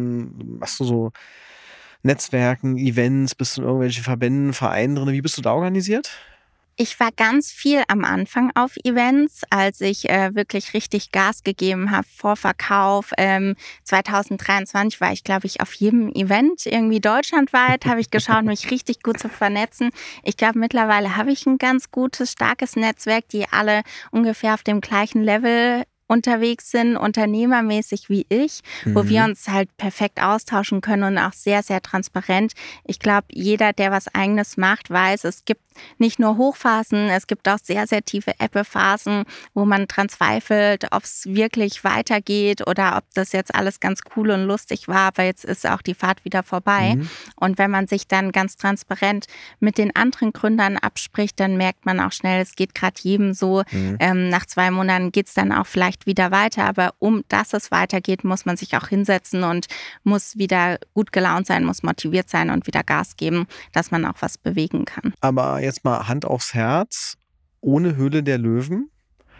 in, machst du so Netzwerken, Events, bist du in irgendwelchen Verbänden, Vereinen drin? Wie bist du da organisiert? Ich war ganz viel am Anfang auf Events, als ich äh, wirklich richtig Gas gegeben habe vor Verkauf. Ähm, zwanzig dreiundzwanzig war ich, glaube ich, auf jedem Event irgendwie deutschlandweit, habe ich geschaut, mich richtig gut zu vernetzen. Ich glaube, mittlerweile habe ich ein ganz gutes, starkes Netzwerk, die alle ungefähr auf dem gleichen Level unterwegs sind, unternehmermäßig wie ich, wo Mhm. wir uns halt perfekt austauschen können und auch sehr, sehr transparent. Ich glaube, jeder, der was Eigenes macht, weiß, es gibt nicht nur Hochphasen, es gibt auch sehr, sehr tiefe Ebbe-Phasen, wo man dran zweifelt, ob es wirklich weitergeht oder ob das jetzt alles ganz cool und lustig war, aber jetzt ist auch die Fahrt wieder vorbei. Mhm. Und wenn man sich dann ganz transparent mit den anderen Gründern abspricht, dann merkt man auch schnell, es geht gerade jedem so. Mhm. Ähm, nach zwei Monaten geht's dann auch vielleicht wieder weiter, aber um dass es weitergeht, muss man sich auch hinsetzen und muss wieder gut gelaunt sein, muss motiviert sein und wieder Gas geben, dass man auch was bewegen kann. Aber jetzt mal Hand aufs Herz. ohne Höhle der Löwen.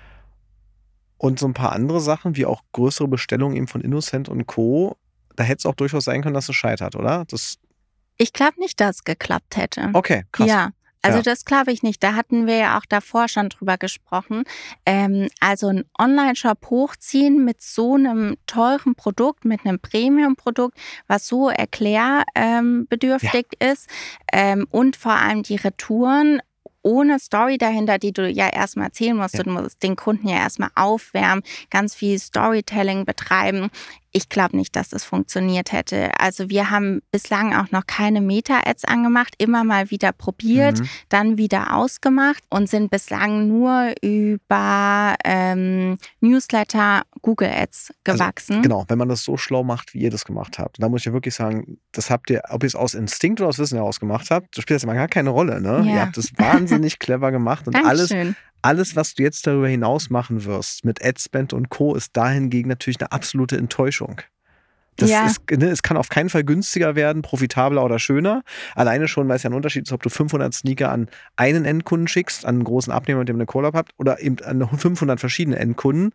Und so ein paar andere Sachen, wie auch größere Bestellungen eben von Innocent und Co., da hätte es auch durchaus sein können, dass es scheitert, oder? Das Ich glaube nicht, dass es geklappt hätte. Okay, krass. Ja. Also Ja. das glaube ich nicht. Da hatten wir ja auch davor schon drüber gesprochen. Ähm, also einen Online-Shop hochziehen mit so einem teuren Produkt, mit einem Premium-Produkt, was so erklärbedürftig ähm, ist ähm, und vor allem die Retouren ohne Story dahinter, die du ja erstmal erzählen musst. Ja. Du musst den Kunden ja erstmal aufwärmen, ganz viel Storytelling betreiben. Ich glaube nicht, dass das funktioniert hätte. Also wir haben bislang auch noch keine Meta-Ads angemacht, immer mal wieder probiert, mhm. dann wieder ausgemacht und sind bislang nur über ähm, Newsletter, Google Ads gewachsen. Also, genau, wenn man das so schlau macht, wie ihr das gemacht habt. Da muss ich ja wirklich sagen, das habt ihr, ob ihr es aus Instinkt oder aus Wissen heraus gemacht habt, das spielt jetzt immer gar keine Rolle. Ne? Ja. Ihr habt das wahnsinnig clever gemacht und alles. Dankeschön. Alles, was du jetzt darüber hinaus machen wirst, mit Adspend und Co., ist dahingegen natürlich eine absolute Enttäuschung. Das ja. ist, ne, es kann auf keinen Fall günstiger werden, profitabler oder schöner. Alleine schon, weil es ja ein Unterschied ist, ob du fünfhundert Sneaker an einen Endkunden schickst, an einen großen Abnehmer, mit dem ihr eine Collab habt, oder eben an fünfhundert verschiedene Endkunden.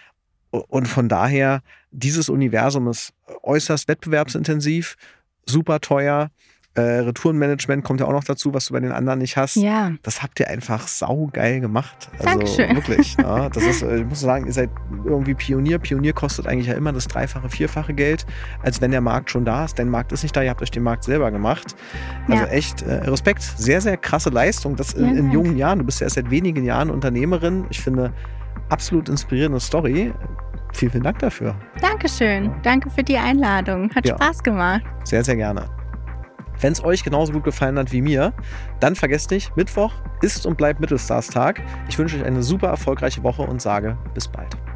Und von daher, dieses Universum ist äußerst wettbewerbsintensiv, super teuer. Äh, Retourenmanagement kommt ja auch noch dazu, was du bei den anderen nicht hast. Ja. Das habt ihr einfach saugeil gemacht. Also Dankeschön. Wirklich. Ja, das ist, ich muss sagen, ihr seid irgendwie Pionier. Pionier kostet eigentlich ja immer das dreifache, vierfache Geld, als wenn der Markt schon da ist. Dein Markt ist nicht da, ihr habt euch den Markt selber gemacht. Also ja. echt äh, Respekt. Sehr, sehr krasse Leistung. Das in, ja, in jungen Jahren. Du bist ja erst seit wenigen Jahren Unternehmerin. Ich finde, absolut inspirierende Story. Vielen, vielen Dank dafür. Dankeschön. Ja. Danke für die Einladung. Hat ja. Spaß gemacht. Sehr, sehr gerne. Wenn es euch genauso gut gefallen hat wie mir, dann vergesst nicht, Mittwoch ist und bleibt Mittelstars-Tag. Ich wünsche euch eine super erfolgreiche Woche und sage bis bald.